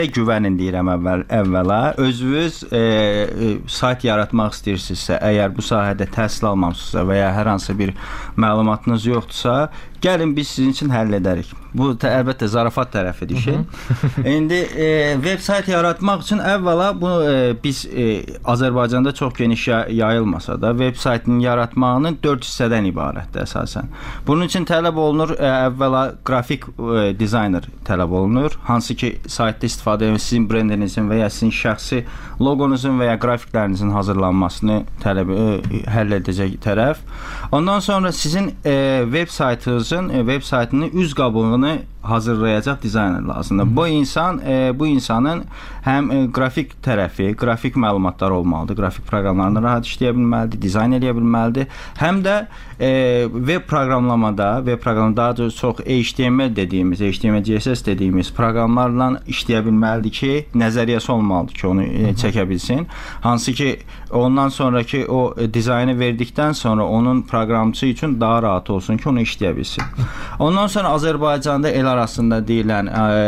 Güvənin deyirəm əvvəla. Özünüz sayt yaratmaq istəyirsinizsə, əgər bu sahədə təhsil almamısınızsa və ya hər hansı bir məlumatınız yoxdursa, gəlin biz sizin üçün həll edərik. Bu əlbəttə zarafat tərəfidir şey. İndi veb sayt yaratmaq üçün əvvəla bunu biz Azərbaycanda çox geniş yayılmasa da veb saytının yaratmağının 4 hissədən ibarətdir əsasən. Bunun üçün tələb olunur əvvəla qrafik dizayner tələb olunur. Hansı ki saytda istifadə edən sizin brendinizin və ya sizin şəxsi loqonuzun və ya qrafiklərinizin hazırlanmasını həll edəcək tərəf. Ondan sonra sizin veb saytının üz qabığını hazırlayacaq dizayner lazımdır. Bu insanın həm qrafik tərəfi, qrafik məlumatlar olmalıdır, qrafik proqramlarını rahat işləyə bilməlidir, dizayn edə bilməlidir. Həm də veb proqramlamada daha çox HTML dediyimiz, HTML, CSS dediyimiz proqramlarla işləyə bilməlidir ki, nəzəriyyəsi olmalıdır ki, onu çəkə bilsin. Hansı ki, ondan sonraki o dizaynı verdikdən sonra onun proqramçı üçün daha rahat olsun ki, onu işləyə bilsin. Ondan sonra Azərbaycanda el arasında deyilən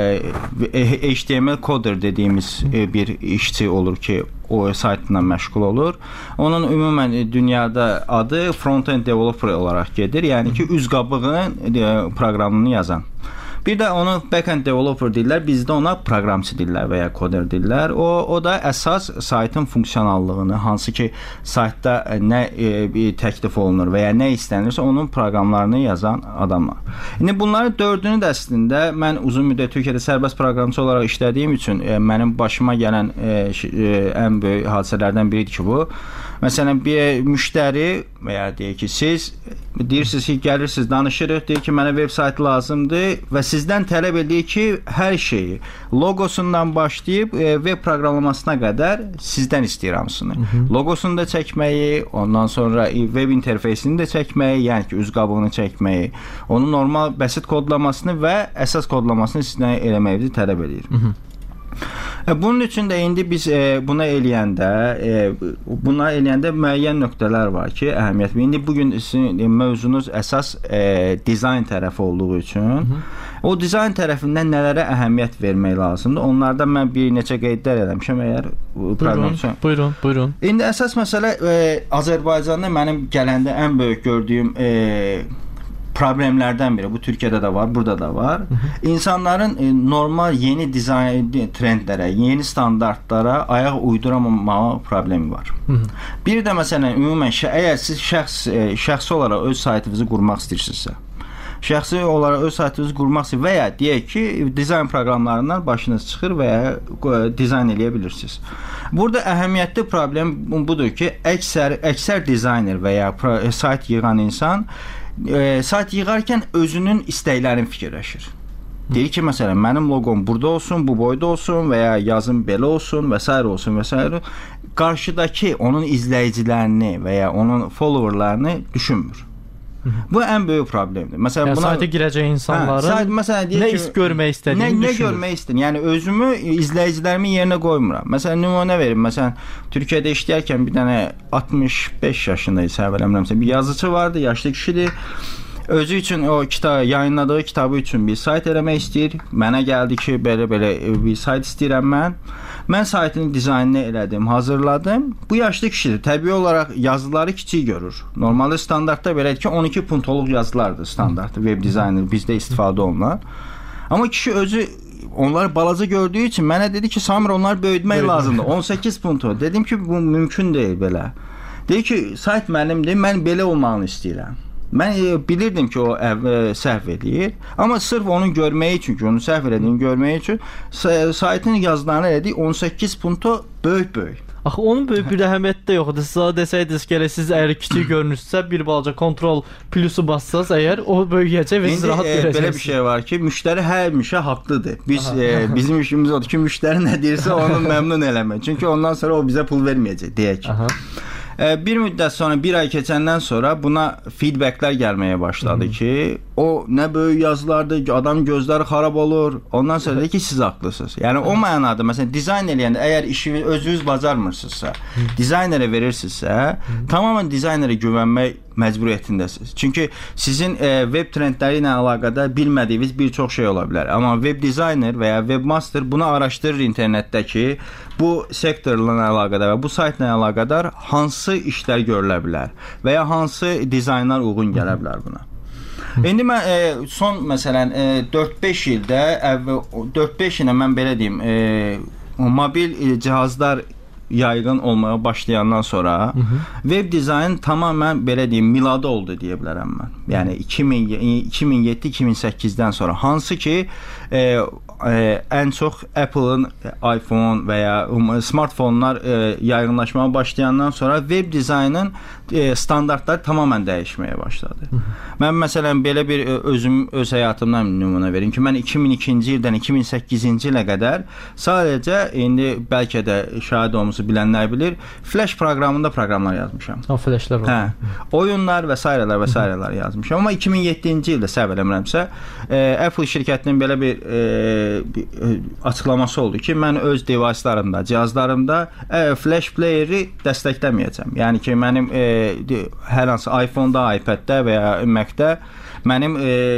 HTML coder dediyimiz bir işçi olur ki, o saytla məşğul olur. Onun ümumən dünyada adı front-end developer olaraq gedir. Yəni ki, üz qabığının proqramını yazan. Bir də onu back-end developer deyirlər, bizdə ona proqramçı deyirlər və ya koder deyirlər. O da əsas saytın funksionallığını, hansı ki, saytda nə təklif olunur və ya nə istənirsə, onun proqramlarını yazan adamlar. İndi bunların dördünü də əslində mən uzun müddət Türkiyədə sərbəst proqramçı olaraq işlədiyim üçün mənim başıma gələn ən böyük hadisələrdən biridir ki, bu. Məsələn, bir müştəri və ya deyək ki, siz deyirsiniz ki, gəlirsiniz, danışırıq, deyir ki, mənə veb saytı lazımdır və sizdən tələb edir ki, hər şeyi logosundan başlayıb veb proqramlamasına qədər sizdən istəyir hamısını. Logosunu da çəkməyi, ondan sonra veb interfeysini də çəkməyi, yəni ki, üz qabığını çəkməyi, onun normal bəsit kodlamasını və əsas kodlamasını sizdən eləməyi tələb edir. Bunun üçün də indi biz buna eləyəndə müəyyən nöqtələr var ki, əhəmiyyət. İndi bugün sizin mövzunuz əsas dizayn tərəfi olduğu üçün o dizayn tərəfindən nələrə əhəmiyyət vermək lazımdır? Onlardan mən bir neçə qeydlər eləmişəm əgər proqram üçün. Buyurun. İndi əsas məsələ Azərbaycanda mənim gələndə ən böyük gördüyüm problemlərdən biri. Bu Türkiyədə də var, burada da var. İnsanların normal yeni dizayn trendlərə, yeni standartlara ayaq uyduramamağı problemi var. Bir də məsələn ümumən əgər siz şəxsi olaraq öz saytınızı qurmaq istəyirsinizsə, şəxsi olaraq öz saytınızı qurmaq istəyir və ya deyək ki, dizayn proqramlarından başınız çıxır və ya dizayn eləyə bilirsiniz. Burada əhəmiyyətli problem budur ki, əksər dizayner və ya sayt yığan insan sayt yığarkən özünün istəklərini fikirləşir. Deyir ki, məsələn, mənim loqom burada olsun, bu boyda olsun və ya yazım belə olsun və s. olsun və s. Qarşıdakı onun izləyicilərini və ya onun followerlarını düşünmür. Bu ən böyük problemdir. Məsələn, buna sayta girəcək insanların nə görmək istədiyini düşünür. Nə görmək istəyir? Yəni özümü, izləyicilərimin yerinə qoymuram. Məsələn, nümunə verim. Məsələn, Türkiyədə işləyərkən bir dənə 65 yaşında isə eləmirəmsə bir yazıcı vardı, yaşlı kişidir. Özü üçün o yayınladığı kitabı üçün bir sayt eləmək istəyir. Mənə gəldi ki, belə bir sayt istəyirəm mən. Mən saytın dizaynını elədim, hazırladım. Bu yaşlı kişidir. Təbii olaraq yazıları kiçik görür. Normalde standartda belədir ki, 12 puntoluq yazılardır standart web dizayner bizdə istifadə olunan. Amma kişi özü onları balaca gördüyü için mənə dedi ki, Samir onları böyütmək lazımdır. 18 puntu. Dedim ki, bu mümkün deyil belə. Dedi ki, sayt mənimdir, mən belə olmağını istəyirəm. Mən bilirdim ki, o səhv edir. Amma sırf onu görməyi üçün, onu səhv edildiyini görməyi üçün saytın yazılarını elədik 18 punto böyük. Axı onun böyük bir əhəmiyyəti də yoxdur. Sizə desəydiniz ki, siz əgər kiçik görünürsə, bir balaca kontrol plusu bassaz, əgər o böyüyəcək və siz rahat görəcəksiniz. Belə bir şey var ki, müştəri həmişə haqlıdır. Bizim işimiz odur ki, müştəri nə deyirsə onu məmnun eləmək. Çünki ondan sonra o bizə pul verməyəcək, deyək. Bir müddət sonra, bir ay keçəndən sonra buna feedbacklər gəlməyə başladı ki, o nə böyük yazılardır, adam gözləri xarab olur. Ondan sonra dedi ki, siz haqlısınız. Yəni o mənada, məsələn, dizayn eləyəndə əgər işinizi özünüz bacarmırsınızsa, dizaynerə verirsinizsə, tamamilə dizaynerə güvənmək məcburiyyətindəsiniz. Çünki sizin web trendləri ilə əlaqədar bilmədiyiniz bir çox şey ola bilər. Amma web dizayner və ya webmaster bunu araşdırır internetdəki bu sektorla əlaqədar və bu saytla əlaqədar hansı işlər görülə bilər və ya hansı dizaynlar uyğun gələ bilər buna. İndi mən son məsələn 4-5 ildə 4-5 ilə mən belə deyim, mobil cihazlar yaygın olmaya başlayandan sonra web dizayn tamamilə belə deyim miladı oldu deyə bilərəm mən. Yəni 2007-2008-dən sonra hansı ki ən çox Apple-ın iPhone və ya smartfonlar yaygınlaşmaya başlayandan sonra web dizaynın standartları tamamilə dəyişməyə başladı. Mən məsələn belə bir öz həyatımdan nümunə verim ki, mən 2002-ci ildən 2008-ci ilə qədər sadəcə indi bəlkə də şahid olmusu bilənlər bilir, Flash proqramında proqramlar yazmışam. O flashlar var. Oyunlar və s. yazmışam. Amma 2007-ci ildə səhv eləmirəmsə, Apple şirkətinin belə bir açıqlaması oldu ki, mən öz device'larımda, cihazlarımda Flash player'i dəstəkləməyəcəm. Yəni ki, mənim hər hansı iPhone-da, iPad-də və ya Mac-də mənim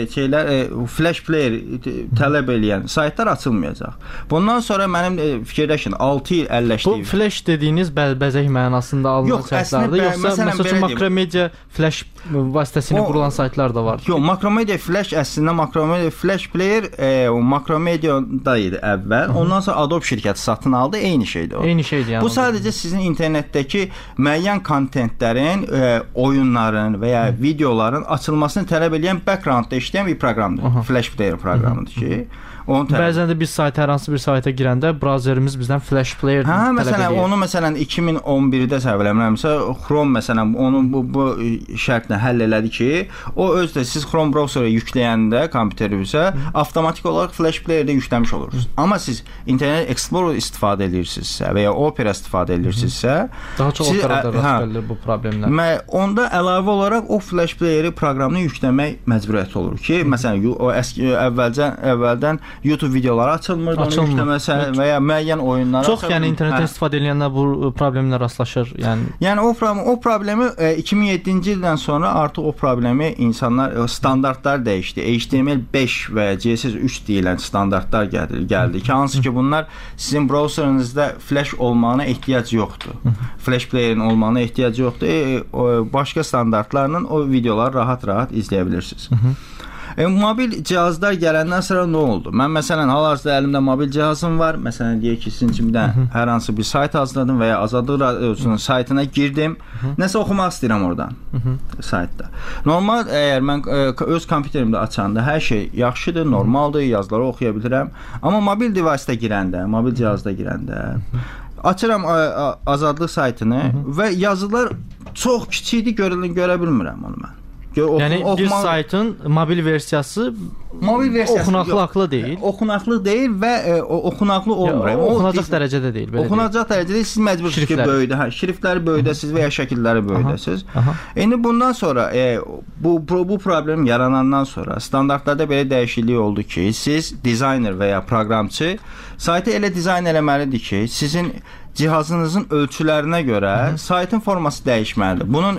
Flash player tələb eləyən saytlar açılmayacaq. Bundan sonra mənim fikirləşin 6 il əlləşdiyim. Bu Flash dediyiniz bəlbəzək mənasında alınan saytlardır, yoxsa məsələn Makromedia Flash vasitəsilə qurulan saytlar da var? Yox, Makromedia Flash əslində Makromedia Flash player Makromedia'da idi əvvəl. Ondan sonra Adobe şirkəti satın aldı, eyni şeydir o. Eyni şeydir yəni. Bu sadəcə sizin internetdəki müəyyən kontentlərin, oyunların və ya videoların açılmasını tələb edən backgroundda işləyən bir proqramdır. Flash player proqramıdır ki, bəzən də biz sayta, hər hansı bir sayta girəndə brauzerimiz bizdən Flash player tələb edir. Onu məsələn 2011-də səhv eləmirəmsə, Chrome məsələn onu bu şərtlə həll elədi ki, o özdə siz Chrome browserə yükləyəndə kompüterinizə avtomatik olaraq Flash player-də yükləmiş olursunuz. Amma siz Internet Explorer istifadə edirsinizsə və ya Opera istifadə edirsinizsə, daha çox Operada rast gəlir bu problemlər. Onda əlavə olaraq o Flash player proqramını yükləmək məcburiyyəti olur ki, məsələn o əvvəldən YouTube videoları açılmır, onu yükləməsə və ya müəyyən oyunlar çox, yəni internetdən istifadə edənlər bu problemlə rastlaşır. Yəni o problemi 2007-ci ildən sonra artıq o problemi insanlar standartlar dəyişdi. HTML5 və CSS3 deyilən standartlar gəldi ki, hansı ki bunlar sizin browserinizdə Flash olmağına ehtiyac yoxdur. Flash playerin olmağına ehtiyac yoxdur. Başqa standartlarla o videoları rahat-rahat izləyə bilirsiniz. Mobil cihazlar gələndən sonra nə oldu? Mən məsələn hal-hazırda əlimdə mobil cihazım var. Məsələn deyək ki, sizin üçün hər hansı bir sayt hazırladım və ya Azadlıq Radiosunun saytına girdim. Nəsə oxumaq istəyirəm oradan saytda. Normal əgər mən öz kompüterimdə açanda hər şey yaxşıdır, normaldır, yazıları oxuya bilirəm. Amma mobil device-da girəndə, mobil cihazda girəndə açıram Azadlıq saytını və yazılar çox kiçikdir, görə bilmirəm onu mən. Yəni bir saytın mobil versiyası oxunaqlı deyil. Oxunaqlı deyil və oxunaqlı olmur. Oxunacaq dərəcədə deyil. Oxunacaq dərəcədə siz məcbursunuz ki, böyüdə, şriftləri böyüdəsiz və ya şəkilləri böyüdəsiz. İndi bundan sonra bu problem yaranandan sonra standartlarda belə dəyişiklik oldu ki, siz dizayner və ya proqramçı saytı elə dizayn eləməlidir ki, sizin cihazınızın ölçülərinə görə saytın forması dəyişməlidir. Bunun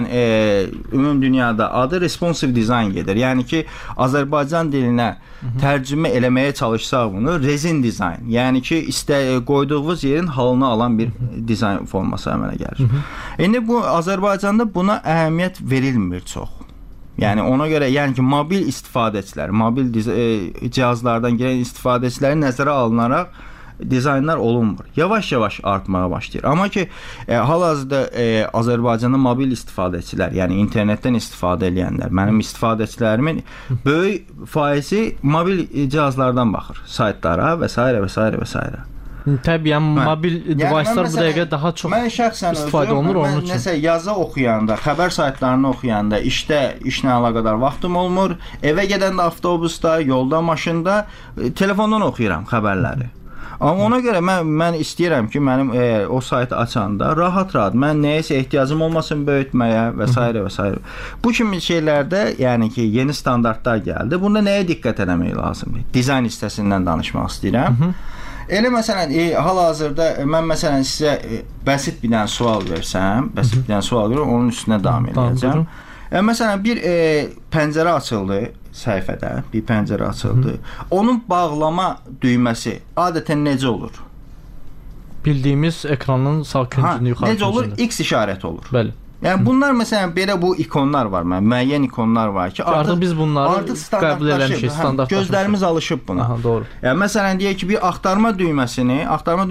ümum dünyada adı responsive design gedir. Yəni ki, Azərbaycan dilinə tərcümə eləməyə çalışsaq bunu resin dizayn. Yəni ki, qoyduğunuz yerin halını alan bir dizayn forması əmələ gəlir. İndi bu Azərbaycanda buna əhəmiyyət verilmir çox. Yəni ona görə, yəni ki, mobil istifadəçilər, mobil cihazlardan gələn istifadəçiləri nəzərə alınaraq dizaynlar olunmur. Yavaş-yavaş artmağa başlayır. Amma ki, hal-hazırda Azərbaycanda mobil istifadəçilər, yəni internetdən istifadə edənlər, mənim istifadəçilərimin böyük faizi mobil cihazlardan baxır, saytlara və s. və s. və s. Təbii, mobil device'lar bu dəqiqə daha çox istifadə olunur onun üçün. Nəsə yazı oxuyanda, xəbər saytlarını oxuyanda, işlə əlaqədar vaxtım olmur. Evə gedəndə avtobusda, yolda, maşında, telefondan oxuyuram xəbərləri. Amma ona görə mən istəyirəm ki, mənim o saytı açanda rahat-rahat mən nəyəsə ehtiyacım olmasın böyütməyə və s. və s. Bu kimi şeylərdə, yəni ki, yeni standartlar gəldi. Bunda nəyə diqqət etmək lazımdır? Dizayn hissəsindən danışmaq istəyirəm. Elə məsələn, hal-hazırda mən məsələn sizə bəsit bir dənə sual versəm, onun üstünə davam edəcəm. Məsələn bir pəncərə açıldı səhifədə, bir pəncərə açıldı. Onun bağlama düyməsi adətən necə olur? Bildiyimiz ekranın sağ küncünü yuxarı necə olur? küncündə. X işarəti olur. Bəli. Yəni bunlar məsələn belə bu ikonlar var, müəyyən ikonlar var ki, artıq biz bunları qəbul eləmişik, standartlaşmışıq. Gözlərimiz alışıb buna. Aha, doğru. Yəni məsələn deyək ki, bir axtarma düyməsini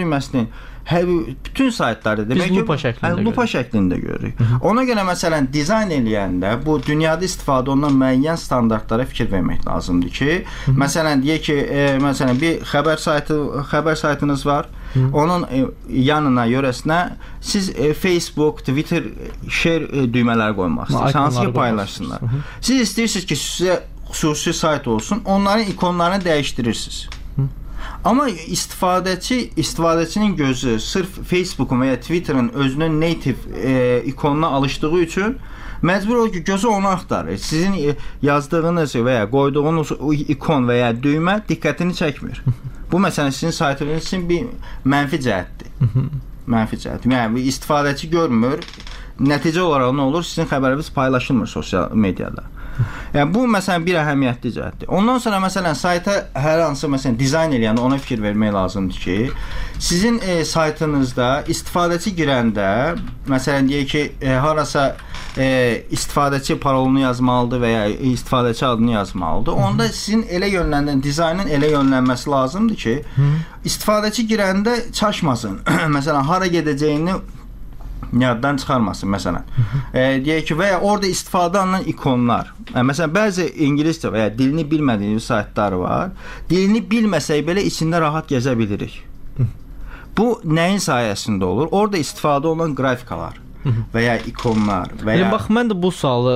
bütün saytlarda demək ki, lupa şəklində görürük. Ona görə məsələn dizayn eləyəndə bu dünyada istifadə olunan müəyyən standartlara fikir vermək lazımdır ki, məsələn deyək ki, məsələn bir xəbər saytınız var. Onun yanına, yörəsinə siz Facebook, Twitter, share düymələri qoymaq istəyirsiniz. Hansı ki paylaşsınlar. Siz istəyirsiniz ki, sizə xüsusi sayt olsun, onların ikonlarını dəyişdirirsiniz. Amma istifadəçinin gözü sırf Facebook'un və ya Twitter'ın özünün native ikonuna alışdığı üçün məcbur olur ki, gözü onu axtarır. Sizin yazdığınız və ya qoyduğunuz ikon və ya düymə diqqətini çəkmir. Bu məsələn sizin saytınız üçün bir mənfi cəhətdir. Mənfi cəhət. Yəni istifadəçi görmür. Nəticə olaraq nə olur? Sizin xəbəriniz paylaşılmır sosial mediada. Yəni bu məsələn bir əhəmiyyətli cəhətdir. Ondan sonra məsələn sayta hər hansı məsələn dizayn eləyəndə ona fikir vermək lazımdır ki, sizin saytınızda istifadəçi girəndə məsələn deyək ki, harasa istifadəçi parolunu yazmalıdır və ya istifadəçi adını yazmalıdır. Onda sizin elə yönləndirən dizaynın elə yönlənməsi lazımdır ki, istifadəçi girəndə çaşmasın. Məsələn hara gedəcəyini yaddan çıxarmasın məsələn. Deyək ki, və ya orada istifadə olunan ikonlar. Məsələn, bəzi ingiliscə və ya dilini bilmədiyiniz saytlar var. Dilini bilməsək belə içində rahat gəzə bilirik. Bu nəyin sayəsində olur? Orada istifadə olunan qrafikalar və ya ikonlar və ya... Bax, mən də bu sualı,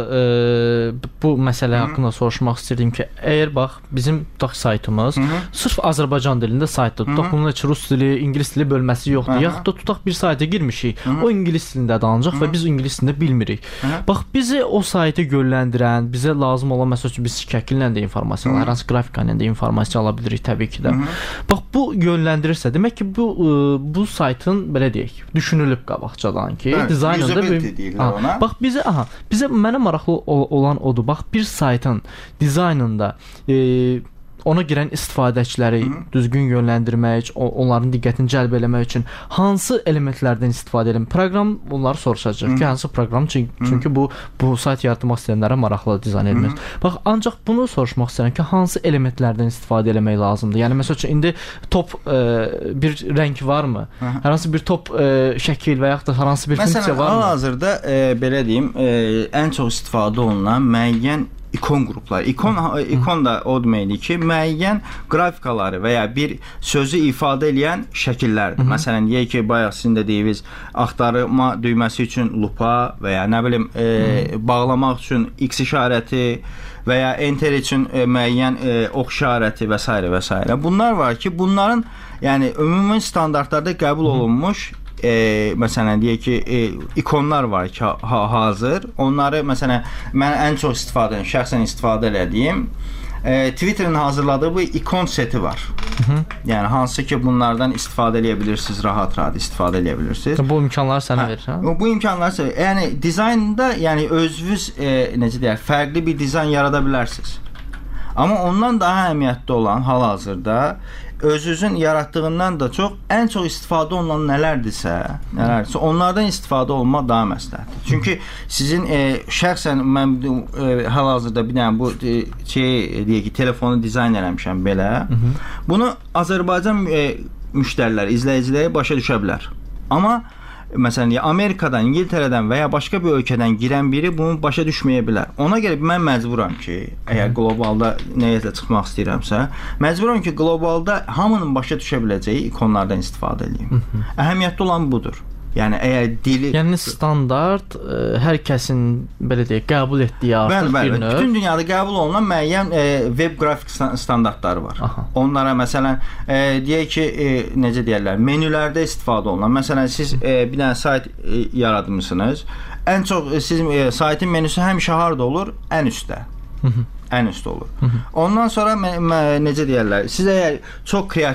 bu məsələ haqqında soruşmaq istəyirdim ki, əgər bax, bizim tutaq saytımız sırf Azərbaycan dilində saytdır. Tutaq bunun heç rus dili, ingilis dili bölməsi yoxdur. Yaxud da tutaq bir sayta girmişik, o ingilis dilində danacaq və biz ingilis dilində bilmirik. Bax, bizi o saytı yönləndirən, bizə lazım olan, məsəl üçün biz şəkillə də informasiya, hər hansı qrafika ilə də informasiya ala bilirik təbii ki də. Bax, bu yönləndirirsə, demək ki, bu saytın, belə deyək, düşünülüb qabaqcadan ki, dizayn bax bizə mənə maraqlı olan odur. Bax bir saytın dizaynında ona girən istifadəçiləri düzgün yönləndirmək, onların diqqətini cəlb eləmək üçün hansı elementlərdən istifadə edelim? Proqram onları soruşacaq ki, hansı proqram? Çünki bu sayt yaratmaq istəyənlərə maraqlı dizayn edilir. Bax, ancaq bunu soruşmaq istəyirəm ki, hansı elementlərdən istifadə eləmək lazımdır? Yəni, məsəl üçün, indi top bir rəng varmı? Hər hansı bir top şəkil və yaxud da hər hansı bir funksiya varmı? Məsələn, hal-hazırda, belə deyim, ən çox istifadə olunan müəyyən ikon qrupları. İkon da o deməkdir ki, müəyyən qrafikaları və ya bir sözü ifadə edən şəkillərdir. Məsələn, deyək ki, bayaq sizin də deyiniz, axtarma düyməsi üçün lupa və ya nə bilim, bağlamaq üçün X işarəti və ya enter üçün müəyyən ox işarəti və s. və s. Bunlar var ki, bunların yəni ümumi standartlarda qəbul olunmuş məsələn deyək ki, ikonlar var ki, hazır. Onları məsələn mən ən çox şəxsən istifadə elədiyim Twitter'ın hazırladığı bu ikon seti var. Yəni hansı ki bunlardan istifadə edə bilirsiniz, rahat istifadə edə bilirsiniz. Bu imkanları sənə verir, hə? Bu imkanları, yəni dizaynda, yəni özünüz necə deyək, fərqli bir dizayn yarada bilərsiniz. Amma ondan daha əhəmiyyətli olan hal-hazırda özünüzün yaratdığından da çox ən çox istifadə olunan nələrdirsə, onlardan istifadə olmaq daha məsləhətdir. Çünki sizin şəxsən mən hal-hazırda bir dənə bu deyək ki, telefonu dizayn eləmişəm belə. Bunu Azərbaycan müştərilər, izləyiciləri başa düşə bilər. Amma məsələn, Amerikadan, İngiltərədən və ya başqa bir ölkədən girən biri bunu başa düşməyə bilər. Ona görə mən məcburam ki, əgər qlobalda nəyisə çıxmaq istəyirəmsə, məcburam ki, qlobalda hamının başa düşə biləcəyi ikonlardan istifadə edeyim. Əhəmiyyətli olan budur. Yəni əgər dili... Yəni standart hər kəsin, belə deyək, qəbul etdiyi artıq bir növ. Bütün dünyada qəbul olunan müəyyən web qrafik standartları var. Onlara məsələn, deyək ki, necə deyərlər, menülərdə istifadə olunan. Məsələn, siz bir dənə sayt yaradmışsınız. Ən çox sizin saytın menüsü həmişə harda olur? Ən üstdə. Ən üstdə olur. Ondan sonra necə deyərlər, siz əgər çox kreativ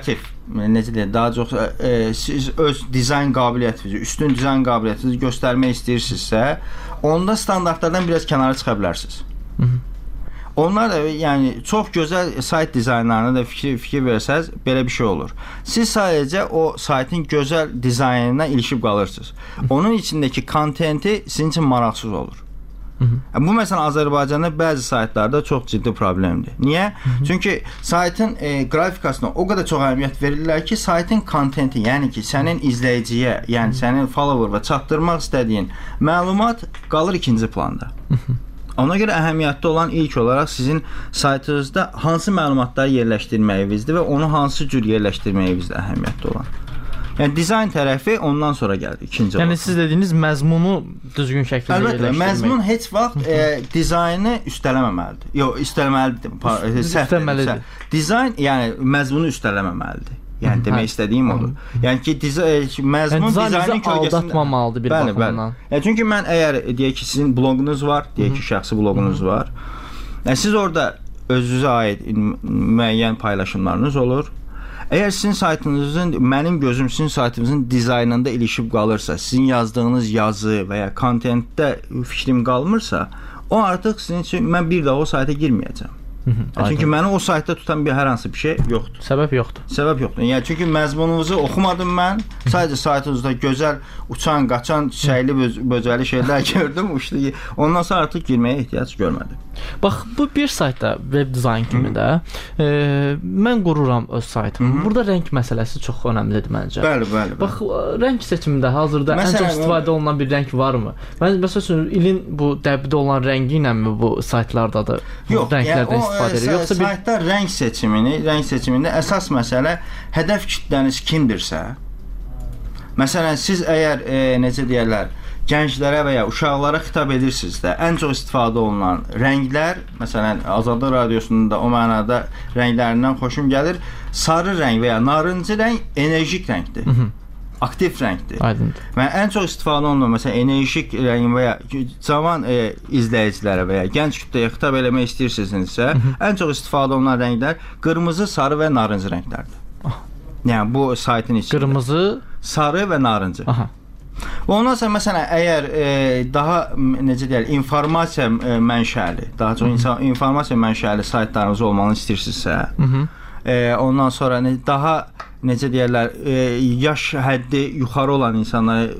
necə deyək, daha çox siz öz dizayn qabiliyyətinizi, üstün dizayn qabiliyyətinizi göstərmək istəyirsinizsə, onda standartlardan biraz kənara çıxa bilərsiniz. Onlar da yəni çox gözəl sayt dizaynlarına da fikir versəz belə bir şey olur. Siz sadəcə o saytın gözəl dizaynına ilişib qalırsınız. Onun içindəki kontenti sizin üçün maraqsız olur. Bu məsələn Azərbaycanda bəzi saytlarda çox ciddi problemdir. Niyə? Çünki saytın qrafikasına o qədər çox əhəmiyyət verirlər ki, saytın kontenti, yəni ki, sənin izləyiciyə, yəni sənin follower'a çatdırmaq istədiyin məlumat qalır ikinci planda. Ona görə əhəmiyyətli olan ilk olaraq sizin saytınızda hansı məlumatları yerləşdirməyinizdir və onu hansı cür yerləşdirməyinizdir əhəmiyyətli olan. Yəni dizayn tərəfi ondan sonra gəlir ikinci olaraq. Yəni siz dediyiniz məzmunu düzgün şəkildə yerləşdirmək. Əlbəttə, məzmun heç vaxt dizaynı üstələməməlidir. Yox, üstələməlidir. Dizayn yəni məzmunu üstələməməlidir. Yəni demək istədiyim odur. Yəni ki, məzmun dizaynın kölgəsində aldatmamalıdır bir baxımdan. Yəni çünki mən əgər deyək ki, sizin bloqunuz var, deyək ki, şəxsi bloqunuz var. Yəni siz orada özünüzə aid müəyyən paylaşımlarınız olur. Əgər sizin saytınızın, mənim gözüm sizin saytınızın dizaynında ilişib qalırsa, sizin yazdığınız yazı və ya kontentdə fikrim qalmırsa, o artıq sizin üçün mən bir daha o sayta girməyəcəm. Çünki məni o saytda tutan hər hansı bir şey yoxdur. Səbəb yoxdur. Səbəb yoxdur. Yəni çünki məzmununuzu oxumadım mən. Sadəcə saytınızda gözəl uçan, qaçan, çiçəkli, böcəli şeylər gördüm, uçdu. Ondan sonra artıq girməyə ehtiyac görmədim. Bax, bu bir saytda web dizayn kimi də mən qururam öz saytımı. Burada rəng məsələsi çox önəmlidir məncə. Bəli. Bax, rəng seçimində hazırda ən çox istifadə olunan bir rəng varmı? Məsələn, ilin bu dəbdə olan rəngi ilənmi bu saytlardadır? Yox, yəni saytda rəng seçimində əsas məsələ hədəf kütləniz kimdirsə, məsələn, siz əgər necə deyərlər, gənclərə və ya uşaqlara xitab edirsinizsə, ən çox istifadə olunan rənglər, məsələn, Azadlıq Radiosunda o mənada rənglərindən xoşum gəlir, sarı rəng və ya narıncı rəng enerjik rəngdir. Aktiv rəngdir. Aydındır. Və ən çox istifadə olunan məsələn enerjik rəng və ya cavan izləyicilərə və ya gənc kütləyə xitab eləmək istəyirsinizsə, ən çox istifadə olunan rənglər qırmızı, sarı və narıncı rənglərdir. Yəni bu saytın içində. Qırmızı, sarı və narıncı. Ondan sonra məsələn əgər daha necə deyək, informasiya mənşəli, daha çox informasiya mənşəli saytlarınız olmalı istəyirsinizsə, ondan sonra daha necə deyirlər, yaş həddi yuxarı olan insanlara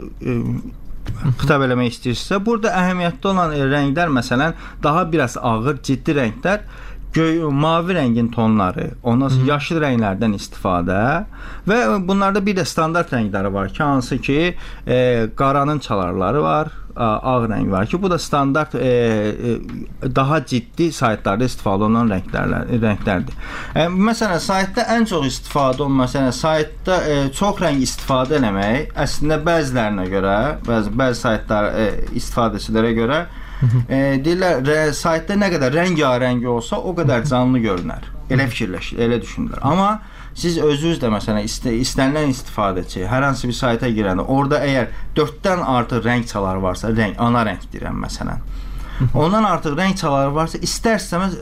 xitab eləmək istəyirsə, burada əhəmiyyətli olan rənglər məsələn daha biraz ağır, ciddi rənglər, mavi rəngin tonları, ondan sonra yaşıl rənglərdən istifadə və bunlarda bir də standart rəngləri var ki, hansı ki qaranın çalarları var, ağ rəng var ki, bu da standart daha ciddi saytlarda istifadə olunan rənglərdir. Məsələn, saytda ən çox istifadə olunan, məsələn, saytda çox rəng istifadə eləmək əslində bəzilərinə görə, bəzi saytlar istifadəçilərə görə deyirlər, saytda nə qədər rəngarəng olsa, o qədər canlı görünər. Elə fikirləşir, elə düşünürlər. Amma siz özünüz də məsələn istənilən istifadəçi hər hansı bir sayta girəndə, orada əgər 4-dən artıq rəng çaları varsa, ana rəng deyirəm məsələn. Ondan artıq rəng çaları varsa, istər-istəməz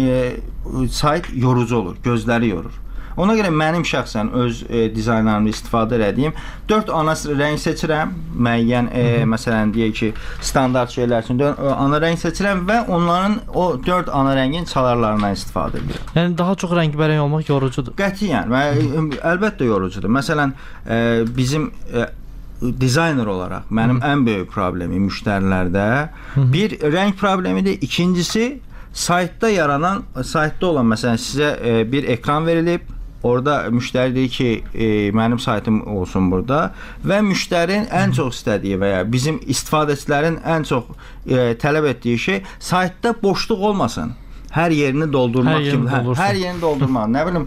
sayt yorucu olur, gözləri yorur. Ona görə mənim şəxsən öz dizaynlarımda istifadə etdiyim 4 ana rəng seçirəm. Müəyyən məsələn deyək ki, standart şeylər üçün ana rəng seçirəm və onların o 4 ana rəngin çalarlarından istifadə edirəm. Yəni daha çox rəngbərəng olmaq yorucudur. Qətiyyən, əlbəttə yorucudur. Məsələn, bizim dizayner olaraq mənim ən böyük problemim müştərilərdə bir rəng problemidir. İkincisi, saytda olan məsələn sizə bir ekran verilib. Orada müştəri deyir ki, mənim saytım olsun burada və müştərinin ən çox istədiyi və ya bizim istifadəçilərin ən çox tələb etdiyi şey saytda boşluq olmasın. Hər yerini doldurmaq kimi. Hər yerini doldurmaq. Nə bilim,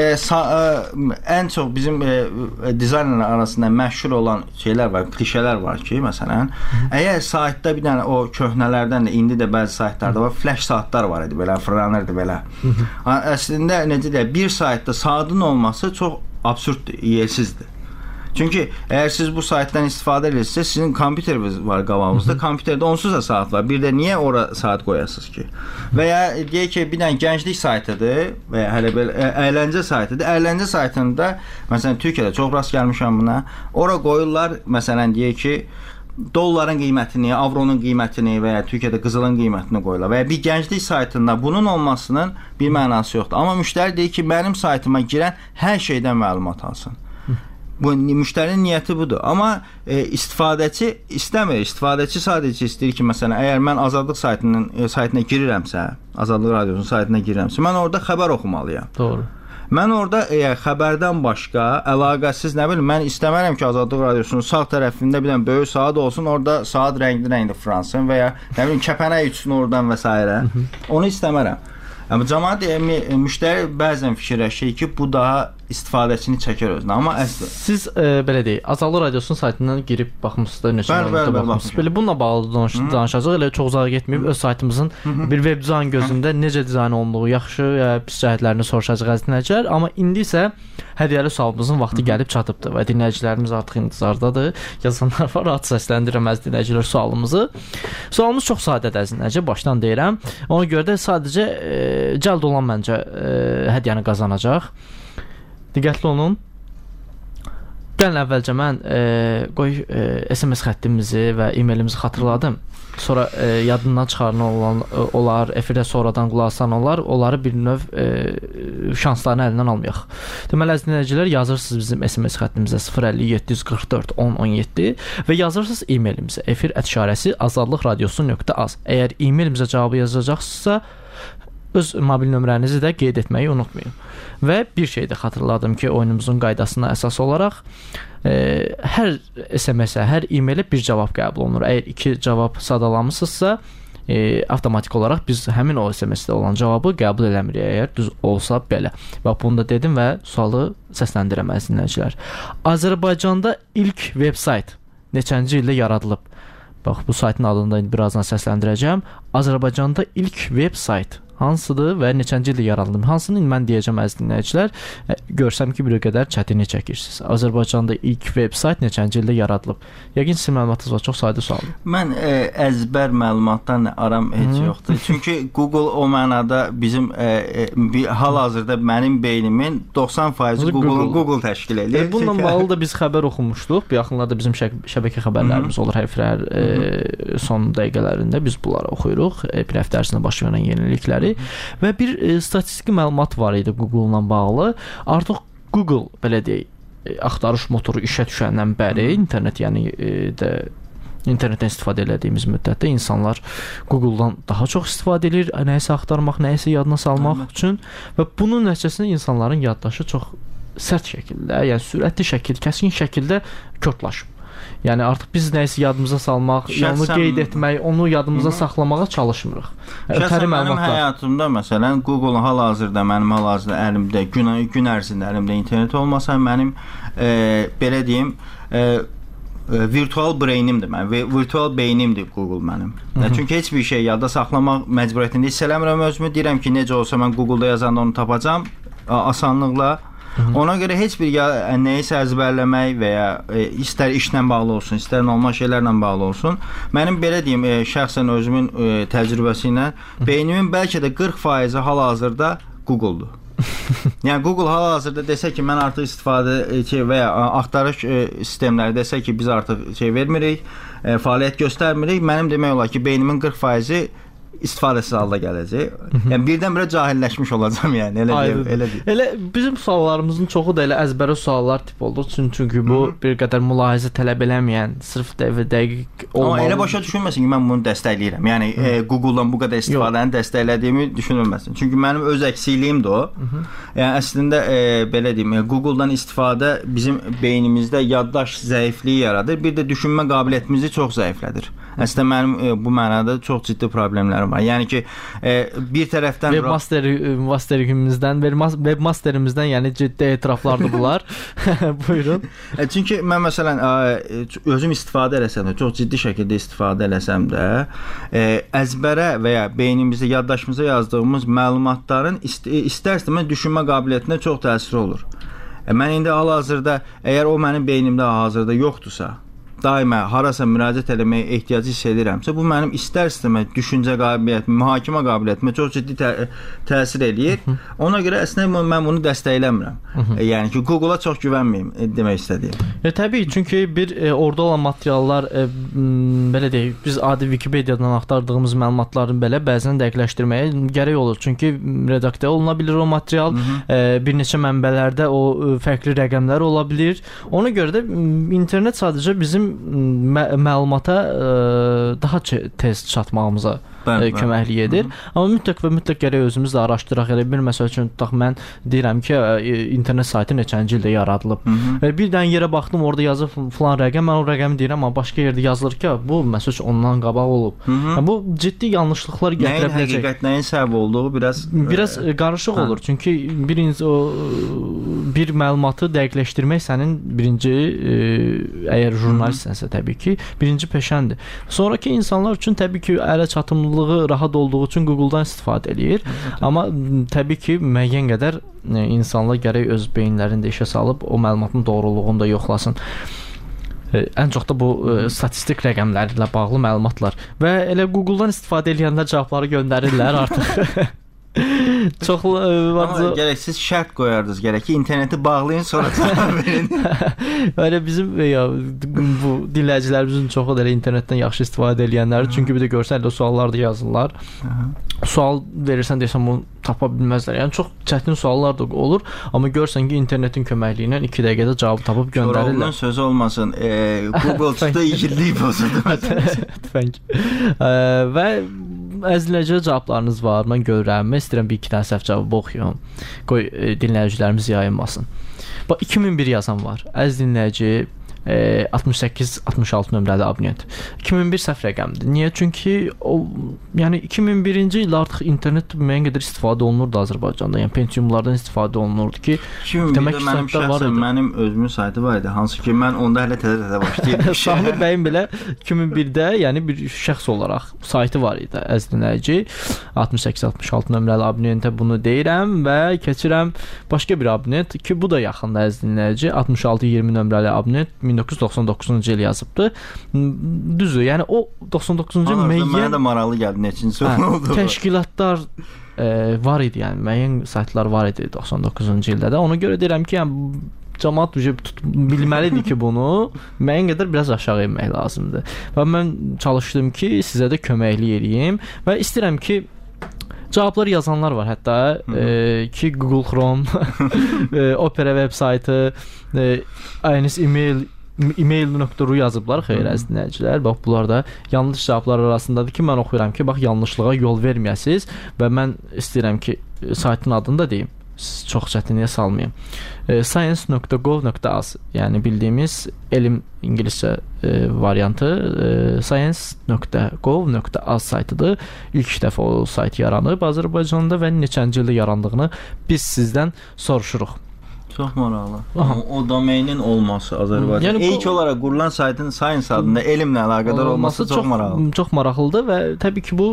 ən çox bizim dizaynerlər arasında məşhur olan şeylər var, klişələr var ki, məsələn, əgər saytda bir dənə o köhnələrdən də indi də bəzi saytlarda var, flash saatlar var idi, belə fırlanırdı belə. Əslində necə deyək, bir saytda saatın olması çox absurddur, yersizdir. Çünki əgər siz bu saytdan istifadə edirsiniz, sizin kompüteriniz var qabağınızda. Kompüterdə onsuz da saat var. Bir də niyə ora saat qoyasınız ki? Və ya deyək ki, bir dənə gənclik saytıdır və ya hələ belə əyləncə saytıdır. Əyləncə saytında məsələn Türkiyədə çox rast gəlmişəm buna. Ora qoyurlar, məsələn deyək ki, dolların qiymətini, avronun qiymətini və ya Türkiyədə qızılın qiymətini qoyurlar. Və ya bir gənclik saytında bunun olmasının bir mənası yoxdur. Amma müştəri deyir ki, mənim saytıma girən hər şeydən məlumat alsın. Bu müştərinin niyyəti budur. Amma istifadəçi istəmir. İstifadəçi sadəcə istəyir ki, məsələn, əgər mən Azadlıq saytına girirəmsə, Azadlıq radiosunun saytına girirəmsə, mən orada xəbər oxumalıyam. Doğru. Mən orada xəbərdən başqa əlaqəsiz nə bilim, mən istəmərəm ki, Azadlıq radiosunun sağ tərəfində bir dənə böyük saat olsun, orada saat rəngli fransın və ya nə bilim kəpənək uçsun oradan və s. Onu istəmərəm. Amma cəmaət müştəri bəzən fikirləşir ki, bu daha istifadəçini çəkər özünə. Amma əslində siz belə deyək, Azadlıq radiosunun saytından girib baxmısınız, neçə məlumatlara baxmısınız. Belə bununla bağlı danışacağıq. Elə çox uzağa getməyib öz saytımızın bir web dizayn gözündə necə dizayn olunduğu, yaxşı ya pis cəhətlərini soruşacağıq əziz dinləyicilər. Amma indi isə hədiyyəli sualımızın vaxtı gəlib çatıbdır və dinləyicilərimiz artıq intizardadır. Yazanlar var, rahat səsləndirirəm əziz dinləyicilər sualımızı. Sualımız çox sadədir əziz dinləyicilər, başdan deyirəm. Ona görə də sadəcə cəld olan məncə hədiyyəni qazanacaq. Diqqətli olun. Gəlin əvvəlcə mən SMS xəttimizi və e-mailimizi xatırladım. Sonra yadından çıxaran olar, efirdə sonradan qulaq asan olar, onları bir növ şanslarını əlindən almayaq. Deməli, əziz dinləyicilər, yazırsınız bizim SMS xəttimizə 050 744 1017 və yazırsınız e-mailimizə efir@azadlıqradiosu.az. Əgər e-mailimizə cavabı yazacaqsınızsa, öz mobil nömrənizi də qeyd etməyi unutmayın. Və bir şey də xatırladım ki, oyunumuzun qaydasına əsas olaraq hər SMS-ə, hər e-mailə bir cavab qəbul olunur. Əgər 2 cavab sadalamısınızsa, avtomatik olaraq biz həmin o SMS-də olan cavabı qəbul eləmirik, əgər düz olsa belə. Bax, bunu da dedim və sualı səsləndirəm əziz dinləyicilər. Azərbaycanda ilk veb-sayt neçənci ildə yaradılıb? Bax, bu saytın adını da birazdan səsləndirəcəm. Azərbaycanda ilk veb-sayt hansıdır və neçənci ildə yaradılıb? Hansını mən deyəcəm əziz dinləyicilər. Görsəm ki, bir qədər çətinlik çəkirsiniz. Azərbaycanda ilk veb-sayt neçənci ildə yaradılıb? Yəqin sizin məlumatınız var, çox sadə sualdır. Mən əzbər məlumatlarla aram heç yoxdur. Çünki Google o mənada bizim hal-hazırda mənim beynimin 90% Google təşkil edir. Bununla bağlı da biz xəbər oxumuşduq. Bu yaxınlarda bizim şəbəkə xəbərlərimiz olur hər son dəqiqələrində biz bunları oxuyuruq. Bir həftə ərzində baş verən yenilikləri və bir statistiki məlumat var idi Google-la bağlı. Artıq Google belə deyək, axtarış motoru işə düşəndən bəri internet, yəni internetdən istifadə etdiyimiz müddətdə insanlar Google-dan daha çox istifadə edir, nəyisə axtarmaq, nəyisə yadına salmaq üçün və bunun nəticəsində insanların yaddaşı çox sərt şəkildə, yəni sürətli şəkildə, kəskin şəkildə körtlaşıb. Yəni artıq biz nəyisə yadımıza salmaq, onu qeyd etmək, onu yadımıza saxlamağa çalışmırıq. Şəxsən mənim həyatımda məsələn Google hal-hazırda mənim əlimdə gün ərzində əlimdə internet olmasa mənim belə deyim virtual brainimdir mənim, virtual beynimdir Google mənim. Çünki heç bir şey yadda saxlamaq məcburiyyətində hiss eləmirəm özümü. Deyirəm ki, necə olsa mən Google-da yazanda onu tapacam asanlıqla. Ona görə heç bir nəyisə əzbərləmək və ya istər işlə bağlı olsun, istər normal şeylərlə bağlı olsun, mənim belə deyim, şəxsən özümün təcrübəsi ilə beynimin bəlkə də 40% hal-hazırda Google-dur. Yəni Google hal-hazırda desə ki, mən artıq istifadə və ya axtarış sistemləri desə ki, biz artıq vermirik, fəaliyyət göstərmirik, mənim demək olar ki, beynimin 40%-i istifadəsiz halda gələcək. Yəni birdən-birə cahilləşmiş olacağam, yəni elə deyil. Elə bizim suallarımızın çoxu da elə əzbərə suallar tip oldu. Çünki bu bir qədər mülahizə tələb eləməyən, sırf dəqiq olmalı. Amma elə başa düşülməsin ki, mən bunu dəstəkləyirəm. Yəni Google-dan bu qədər istifadəni dəstəklədiyimi düşünülməsin. Çünki mənim öz əksikliyim də o. Yəni əslində belə deyim, Google-dan istifadə bizim beynimizdə yaddaş zəifliyi yaradır. Bir də düşünmə qabiliyyətimizi çox zəiflədir. Əslində mənim bu mənada çox ciddi problemlərim var. Yəni ki, bir tərəfdən webmasterimizdən yəni ciddi etiraflardır bunlar. Buyurun. Çünki mən məsələn özüm istifadə eləsəm də, çox ciddi şəkildə istifadə eləsəm də, əzbərə və ya beynimizdə, yaddaşımıza yazdığımız məlumatların istər-istəməz düşünmə qabiliyyətinə çox təsiri olur. Mən indi hal-hazırda əgər o mənim beynimdə hazırda yoxdursa, daima harasa müraciət etməyə ehtiyacı hiss edirəmsə, bu mənim istər-istəməz düşüncə qabiliyyətimə, mühakimə qabiliyyətimə çox ciddi təsir eləyir. Ona görə əslində mən bunu dəstəkləmirəm. Yəni ki, Google-a çox güvənməyim demək istədiyim. Təbii, çünki orada olan materiallar belə deyək, biz adi Wikipediyadan axtardığımız məlumatların belə bəzən dəqiqləşdirməyə gərək olur. Çünki redaktə oluna bilir o material, bir neçə mənbələrdə o fərqli rəqəmlər ola bilir. Ona görə də internet sadəcə bizim məlumata daha tez çatmağımıza köməklik edir. Amma mütləq gərək özümüz də araşdıraq. Elə bir məsəl üçün tutaq, mən deyirəm ki, internet saytı neçənci ildə yaradılıb. Və bir dənə yerə baxdım, orada yazıb filan rəqəm, mən o rəqəmi deyirəm, amma başqa yerdə yazılır ki, bu məsəl üçün ondan qabaq olub. Bu ciddi yanlışlıqlar gətirə biləcək. Nəyin həqiqət, nəyin səbəb olduğu biraz qarışıq olur. Çünki bir məlumatı dəqiqləşdirmək sənin birinci, əgər jurnalistsənsə təbii ki, birinci peşəndir. Sonrakı insanlar üçün təbii ki, ələ çatımlı rahat olduğu üçün Google-dan istifadə eləyir. Amma təbii ki, müəyyən qədər insanlar gərək öz beyinlərində işə salıb o məlumatın doğruluğunu da yoxlasın. Ən çox da bu statistik rəqəmlərlə bağlı məlumatlar. Və elə Google-dan istifadə edənlər cavabları göndərirlər artıq. Çox gərək siz şərt qoyardınız, gərək ki, interneti bağlayın, sonra cavab verin. Elə bizim bu dinləyicilərimizin çoxu da elə internetdən yaxşı istifadə edənlər, çünki bir də görsən elə suallar da yazırlar. Sual verirsən deyirsən bunu tapa bilməzlər. Yəni çox çətin suallar da olur, amma görsən ki, internetin köməkliyi ilə 2 dəqiqədə cavab tapıb göndərirlər. Koroğlu'nun sözü olmasın, Google-da igidliyi pozuldu. Thank you. Və əzləcə cavablarınız var. Mən görürəm. Mən istəyirəm bir-iki dənə səhv cavabı oxuyum. Qoy dinləyicilərimiz yayınmasın. Bax, 2001 yazan var. Əziz dinləyici, 68-66 nömrəli abunent. 2001 səhv rəqəmdir. Niyə? Çünki yəni 2001-ci il artıq internet müəyyən qədər istifadə olunurdu Azərbaycanda. Yəni Pentiumlardan istifadə olunurdu ki, demək ki, mənim şəxsən mənim özümün saytı var idi. Hansı ki, mən onda hələ təzə başlayırdım. Samir bəyin belə 2001-də yəni bir şəxs olaraq saytı var idi. Əziz dinləyici, 68-66 nömrəli abunentə bunu deyirəm və keçirəm başqa bir abunent ki, bu da yaxında əziz dinləyici, 66-20 nömrəli abunent 1999-cu il yazıbdı. Düzdür, yəni o 99-cu müəyyən... Mənə də maraqlı gəldi, neçinci oldu. Təşkilatlar var idi, yəni müəyyən saytlar var idi 99-cu ildə də. Ona görə deyirəm ki, yəni cəmaət bilməlidir ki, bunu müəyyən qədər biraz aşağı inmək lazımdır. Və mən çalışdım ki, sizə də köməklik edeyim və istəyirəm ki, cavablar yazanlar var hətta ki, Google Chrome, Opera web saytı, INS email.ru yazıblar, xeyr əziz dinləyicilər. Bax, bunlar da yanlış cavablar arasındadır ki, mən oxuyuram ki, bax, yanlışlığa yol verməyəsiniz və mən istəyirəm ki, saytın adını da deyim, çox çətinliyə salmayayım. Science.gov.az, yəni bildiyimiz elm ingiliscə variantı science.gov.az saytıdır. İlk dəfə o sayt yaranıb Azərbaycanda və neçənci ildə yarandığını biz sizdən soruşuruq. Çox maraqlı. O domeinin olması Azərbaycanda. Yəni, ilk olaraq qurulan saytın Science adında elmlə əlaqədar olması çox maraqlı. Çox maraqlıdır və təbii ki, bu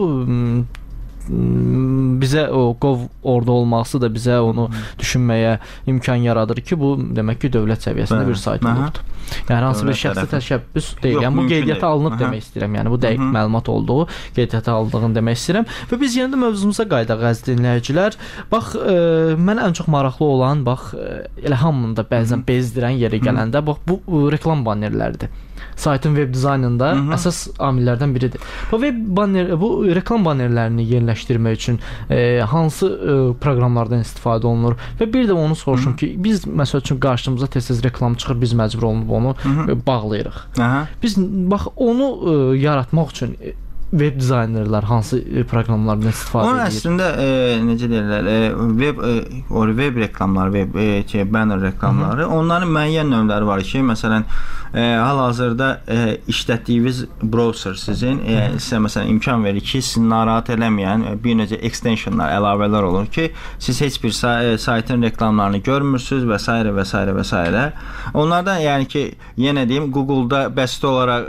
bizə o Gov orada olması da bizə onu düşünməyə imkan yaradır ki, bu demək ki, dövlət səviyyəsində bir sayt olubdur. Yəni hansı bir şəxsi təşəbbüs deyil. Yəni bu qeydiyyata alınıb demək istəyirəm. Yəni bu dəqiq məlumat olduğu, qeydiyyata alındığını demək istəyirəm. Və biz yenə də mövzumuza qayıdaq əziz dinləyicilər. Bax, mən ən çox maraqlı olan, bax, elə hamını da bəzən bezdirən yerə gələndə, bax, bu reklam bannerləridir. Saytın web dizaynında əsas amillərdən biridir. Bu reklam bannerlərini yerləşdirmək üçün hansı proqramlardan istifadə olunur və bir də onu soruşum ki, biz məsəl üçün qarşımıza tez-tez reklam çıxır, biz məcbur olunub onu bağlayırıq. Biz bax onu yaratmaq üçün web dizaynerlər hansı proqramlardan istifadə edir? Onun əslində necə deyirlər, web reklamları, banner reklamları, onların müəyyən növləri var ki, məsələn, hal-hazırda işlətdiyiniz browser sizin sizə məsələn imkan verir ki, sizi narahat eləməyən bir necə extensionlar, əlavələr olur ki, siz heç bir saytın reklamlarını görmürsünüz və s. və s. və s. Onlardan yəni ki, yenə deyim, Google-da bəsit olaraq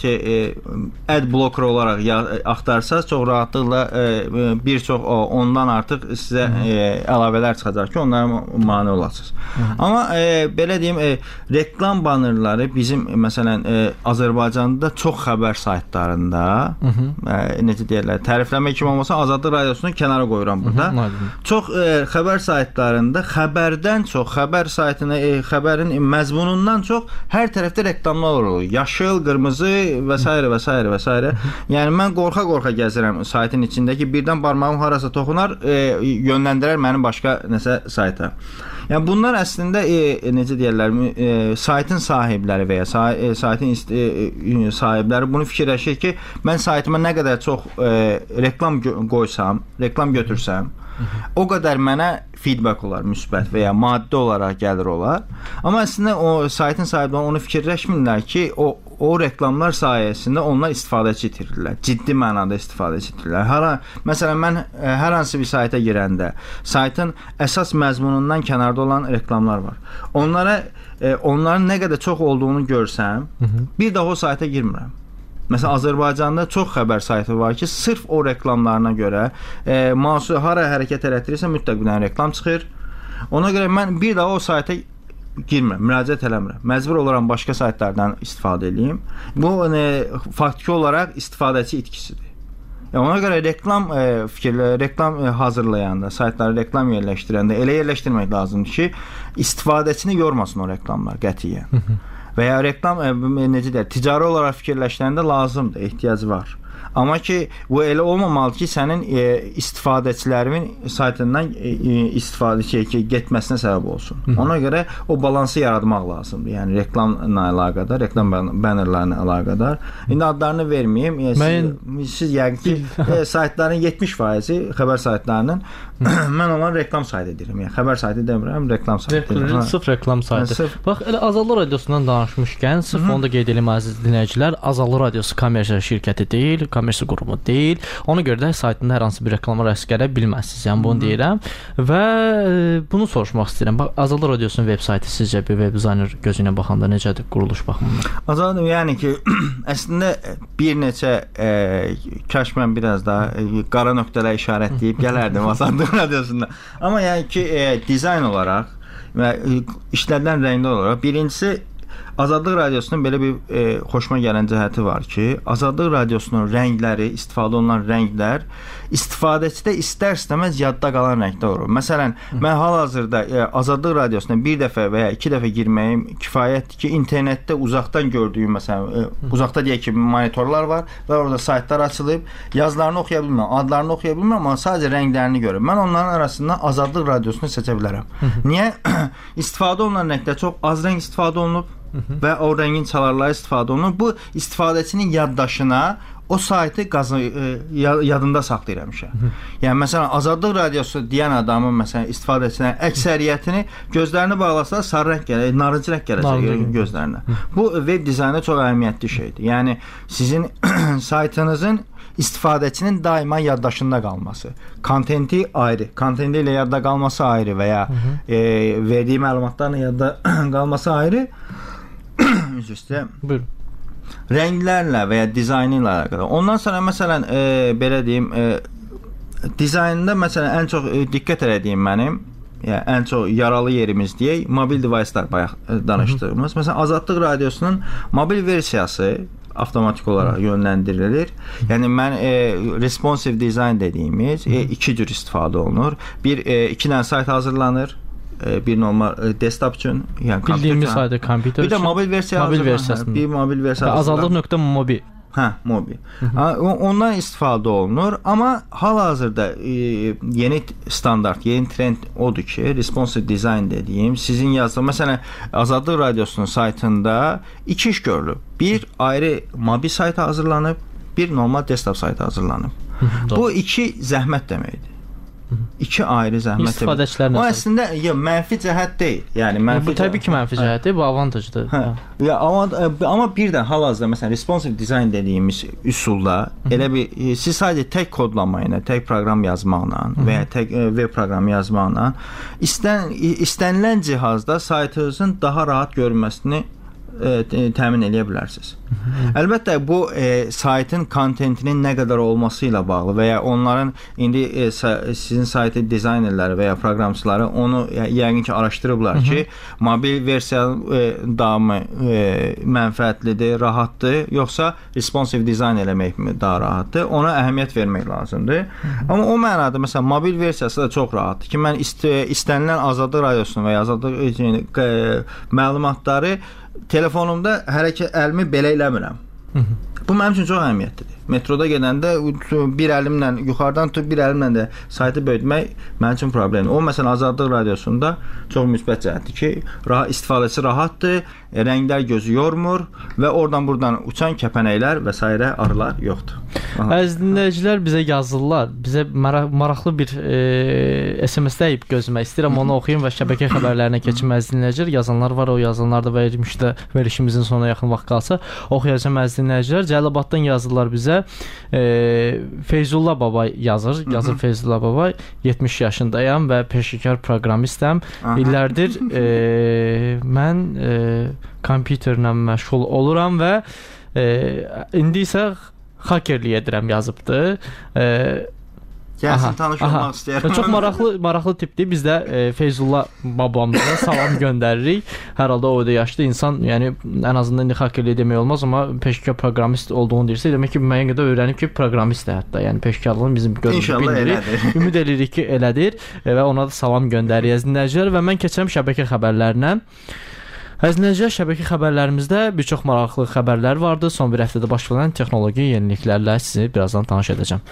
ad blocker olaraq axtarsaz çox rahatlıqla bir çox ondan artıq sizə əlavələr çıxacaq ki, onlara mane olasınız. Amma belə deyim, reklam bannerları bizim məsələn Azərbaycanda çox xəbər saytlarında necə deyirlər, tərifləmə kimi olmasa Azadlıq Radiosunu kənara qoyuram burada. Çox xəbər saytlarında xəbərdən çox, xəbər saytına, xəbərin məzmunundan çox hər tərəfdə reklamlar olur. Yaşıl, qırmızı və s. və s. və s. Yəni mən qorxa-qorxa gəzirəm saytın içində ki, birdən barmağım harasa toxunar, yönləndirər məni başqa nəsə sayta. Yəni bunlar əslində necə deyirlər, saytın sahibləri və ya saytın sahibləri bunu fikirləşir ki, mən saytıma nə qədər çox reklam qoysam, reklam götürsəm, o qədər mənə feedback olar, müsbət və ya maddi olaraq gəlir olar. Amma əslində o saytın sahibləri onu fikirləşmirlər ki, o reklamlar sayəsində onlar istifadəçi itirirlər. Ciddi mənada istifadəçi itirirlər. Məsələn, mən hər hansı bir sayta girəndə saytın əsas məzmunundan kənarda olan reklamlar var. Onların nə qədər çox olduğunu görsəm, bir daha o sayta girmirəm. Məsələn, Azərbaycanda çox xəbər saytı var ki, sırf o reklamlarına görə mahsul hara hərəkət elətdirirsə mütləq bir dənə reklam çıxır. Ona görə mən bir daha o sayta girmirəm, müraciət eləmirəm. Məcbur olaram başqa saytlardan istifadə edeyim. Bu faktiki olaraq istifadəçi itkisidir. Ona görə reklam hazırlayanda, saytları reklam yerləşdirəndə elə yerləşdirmək lazımdır ki, istifadəçini yormasın o reklamlar qətiyyən. Və ya reklam necə deyir, ticari olaraq fikirləşəndə lazımdır, ehtiyacı var. Amma ki, bu elə olmamalı ki, sənin istifadəçilərin saytından istifadə getməsinə səbəb olsun. Ona görə o balansı yaratmaq lazımdır. Yəni reklamla əlaqədar, reklam bannerlarla əlaqədar. İndi adlarını verməyim. Siz yəqin ki, saytların 70%-i xəbər saytlarının mən onları reklam saytı edirəm. Yəni xəbər saytı demirəm, reklam saytı edirəm. Sırf reklam saytı. Bax, elə Azadlıq Radiosundan danışmışkən, sırf onu da qeyd edim əziz dinləyicilər, Azadlıq Radiosu kommersiya şirkəti deyil, kommersiya qurumu deyil. Ona görə də saytında hər hansı bir reklama rast gələ bilməzsiniz. Yəni bunu deyirəm və bunu soruşmaq istəyirəm. Bax, Azadlıq Radiosunun veb saytı sizcə bir veb dizayner gözü ilə baxanda necədir quruluş baxımından? Azadlıq, yəni ki, əslində bir neçə kaş mən biraz da qara nöqtələ işarət deyib gələrdim Azadlıq Radiosunda. Amma yəni ki, dizayn olaraq və işlədilən rənglər olaraq birincisi Azadlıq Radiosunun belə bir xoşuma gələn cəhəti var ki, Azadlıq Radiosunun rəngləri, istifadə olunan rənglər istifadəçidə istər-istəməz yadda qalan rənglər olur. Məsələn, mən hal-hazırda Azadlıq Radiosuna bir dəfə və ya iki dəfə girməyim kifayətdir ki, internetdə uzaqdan gördüyüm, məsələn, uzaqda deyək ki, monitorlar var və orada saytlar açılıb, yazılarını oxuya bilmirəm, adlarını oxuya bilmirəm, amma sadəcə rənglərini görürəm. Mən onların arasından Azadlıq Radiosunu seçə bilərəm. Niyə? İstifadə olunan rənglər çox az rəng istifadə olunub və o rəngin çalarları istifadə olunur. Bu istifadəçinin yaddaşına o saytı yadında saxlayır həmişə. Yəni məsələn Azadlıq Radiosu deyən adamın məsələn istifadəçilərin əksəriyyətini gözlərini bağlasalar sarı rəng gələcək, narıncı rəng gələcək gözlərinə. Bu veb dizaynda çox əhəmiyyətli şeydir. Yəni sizin saytınızın istifadəçinin daima yaddaşında qalması. Kontenti ayrı, kontenti ilə yadda qalması ayrı və ya verdiyi məlumatlarla yadda qalması ayrı. Buyurun. Rənglərlə və ya dizaynı ilə əlaqədar. Ondan sonra məsələn belə deyim, dizaynında məsələn ən çox diqqət etdiyim mənim, yəni ən çox yaralı yerimiz deyək, mobil devicelər bayaq danışdığımız. Məsələn Azadlıq Radiosunun mobil versiyası avtomatik olaraq yönləndirilir. Yəni mən responsive design dediyimiz iki cür istifadə olunur. İki dənə sayt hazırlanır. Bir normal desktop üçün, yəni bildiyimiz sayda kompüter üçün. Bir də mobil versiyası. Bir mobil versiyası. Azadlıq.mobi. Mobi. Ondan istifadə olunur, amma hal-hazırda yeni standart, yeni trend odur ki, responsive design dediyim, sizin yazdığınız, məsələn, Azadlıq Radiosunun saytında iki iş görülüb. Bir ayrı mobil sayt hazırlanıb, bir normal desktop sayt hazırlanıb. Bu iki zəhmət deməkdir. İki ayrı zəhmət. İstifadəçilərin o əslində mənfi cəhət deyil. Yəni mənfi. Bu təbii ki, mənfi cəhətdir, bu avantajdır. Amma bir də hal-hazırda məsələn responsive design dediyimiz üsulda elə bir siz sadəcə tək kodlama ilə, tək proqram yazmaqla və ya tək web proqramı yazmaqla istənilən cihazda saytınızın daha rahat görünməsini təmin edə bilərsiniz. Əlbəttə bu saytın kontentinin nə qədər olması ilə bağlı və ya onların indi sizin saytı dizaynerləri və ya proqramçıları onu yəqin ki araşdırıblar ki, mobil versiyanın davamı mənfəətlidir, rahatdır, yoxsa responsive dizayn eləmək daha rahatdır. Ona əhəmiyyət vermək lazımdır. Amma o mənada məsələn mobil versiyası da çox rahatdır ki, mən istənilən Azadlıq Radiosunu və ya Azadlıq məlumatları telefonumda əlimi belə eləmirəm. Bu mənim üçün çox əhəmiyyətlidir. Metroda gedəndə bir əlimlə yuxarıdan tutub bir əlimlə də saytı böyütmək mənim üçün problemdir. O məsələn Azadlıq Radiosunda çox müsbət cəhətdir ki, istifadəçi rahatdır, rənglər gözü yormur və oradan-buradan uçan kəpənəklər və s. arılar yoxdur. Əziz dinləyicilər bizə yazırlar. Bizə maraqlı bir SMS dəyib gözümə. İstəyirəm onu oxuyum və şəbəkə xəbərlərinə keçim əziz dinləyicilər. Yazanlar var, o yazanlar da verilişimizin sonuna yaxın vaxt qalsa oxuyacağım əziz dinləyicilər. Cəlilabaddan yazırlar bizə. Feyzullah Babay yazır. Feyzullah Babay 70 yaşındayam və peşəkar proqramistəm. İllərdir mən kompüterlə məşğul oluram və indi isə hakerlik edirəm yazıbdı. Gəlsin tanış olmaq istəyirəm. Çox maraqlı tipdir. Biz də Feyzullah babamıza salam göndəririk. Hər halda o da yaşlı insan, yəni ən azından indi hakerlik demək olmaz, amma peşəkar proqramist olduğunu deyirsə, demək ki, müəyyən qədər öyrənib ki, proqramistdir hətta. Yəni peşəkarlığını bizim görürük, bilirik. Ümid edirik ki, elədir və ona da salam göndəririk dinləyicilər və mən keçirəm şəbəkə xəbərlərinə. Əzizləyicilər, şəbəkə xəbərlərimizdə bir çox maraqlı xəbərlər vardı. Son bir həftədə baş verən texnoloji yeniliklərlə sizi birazdan tanış edəcəm.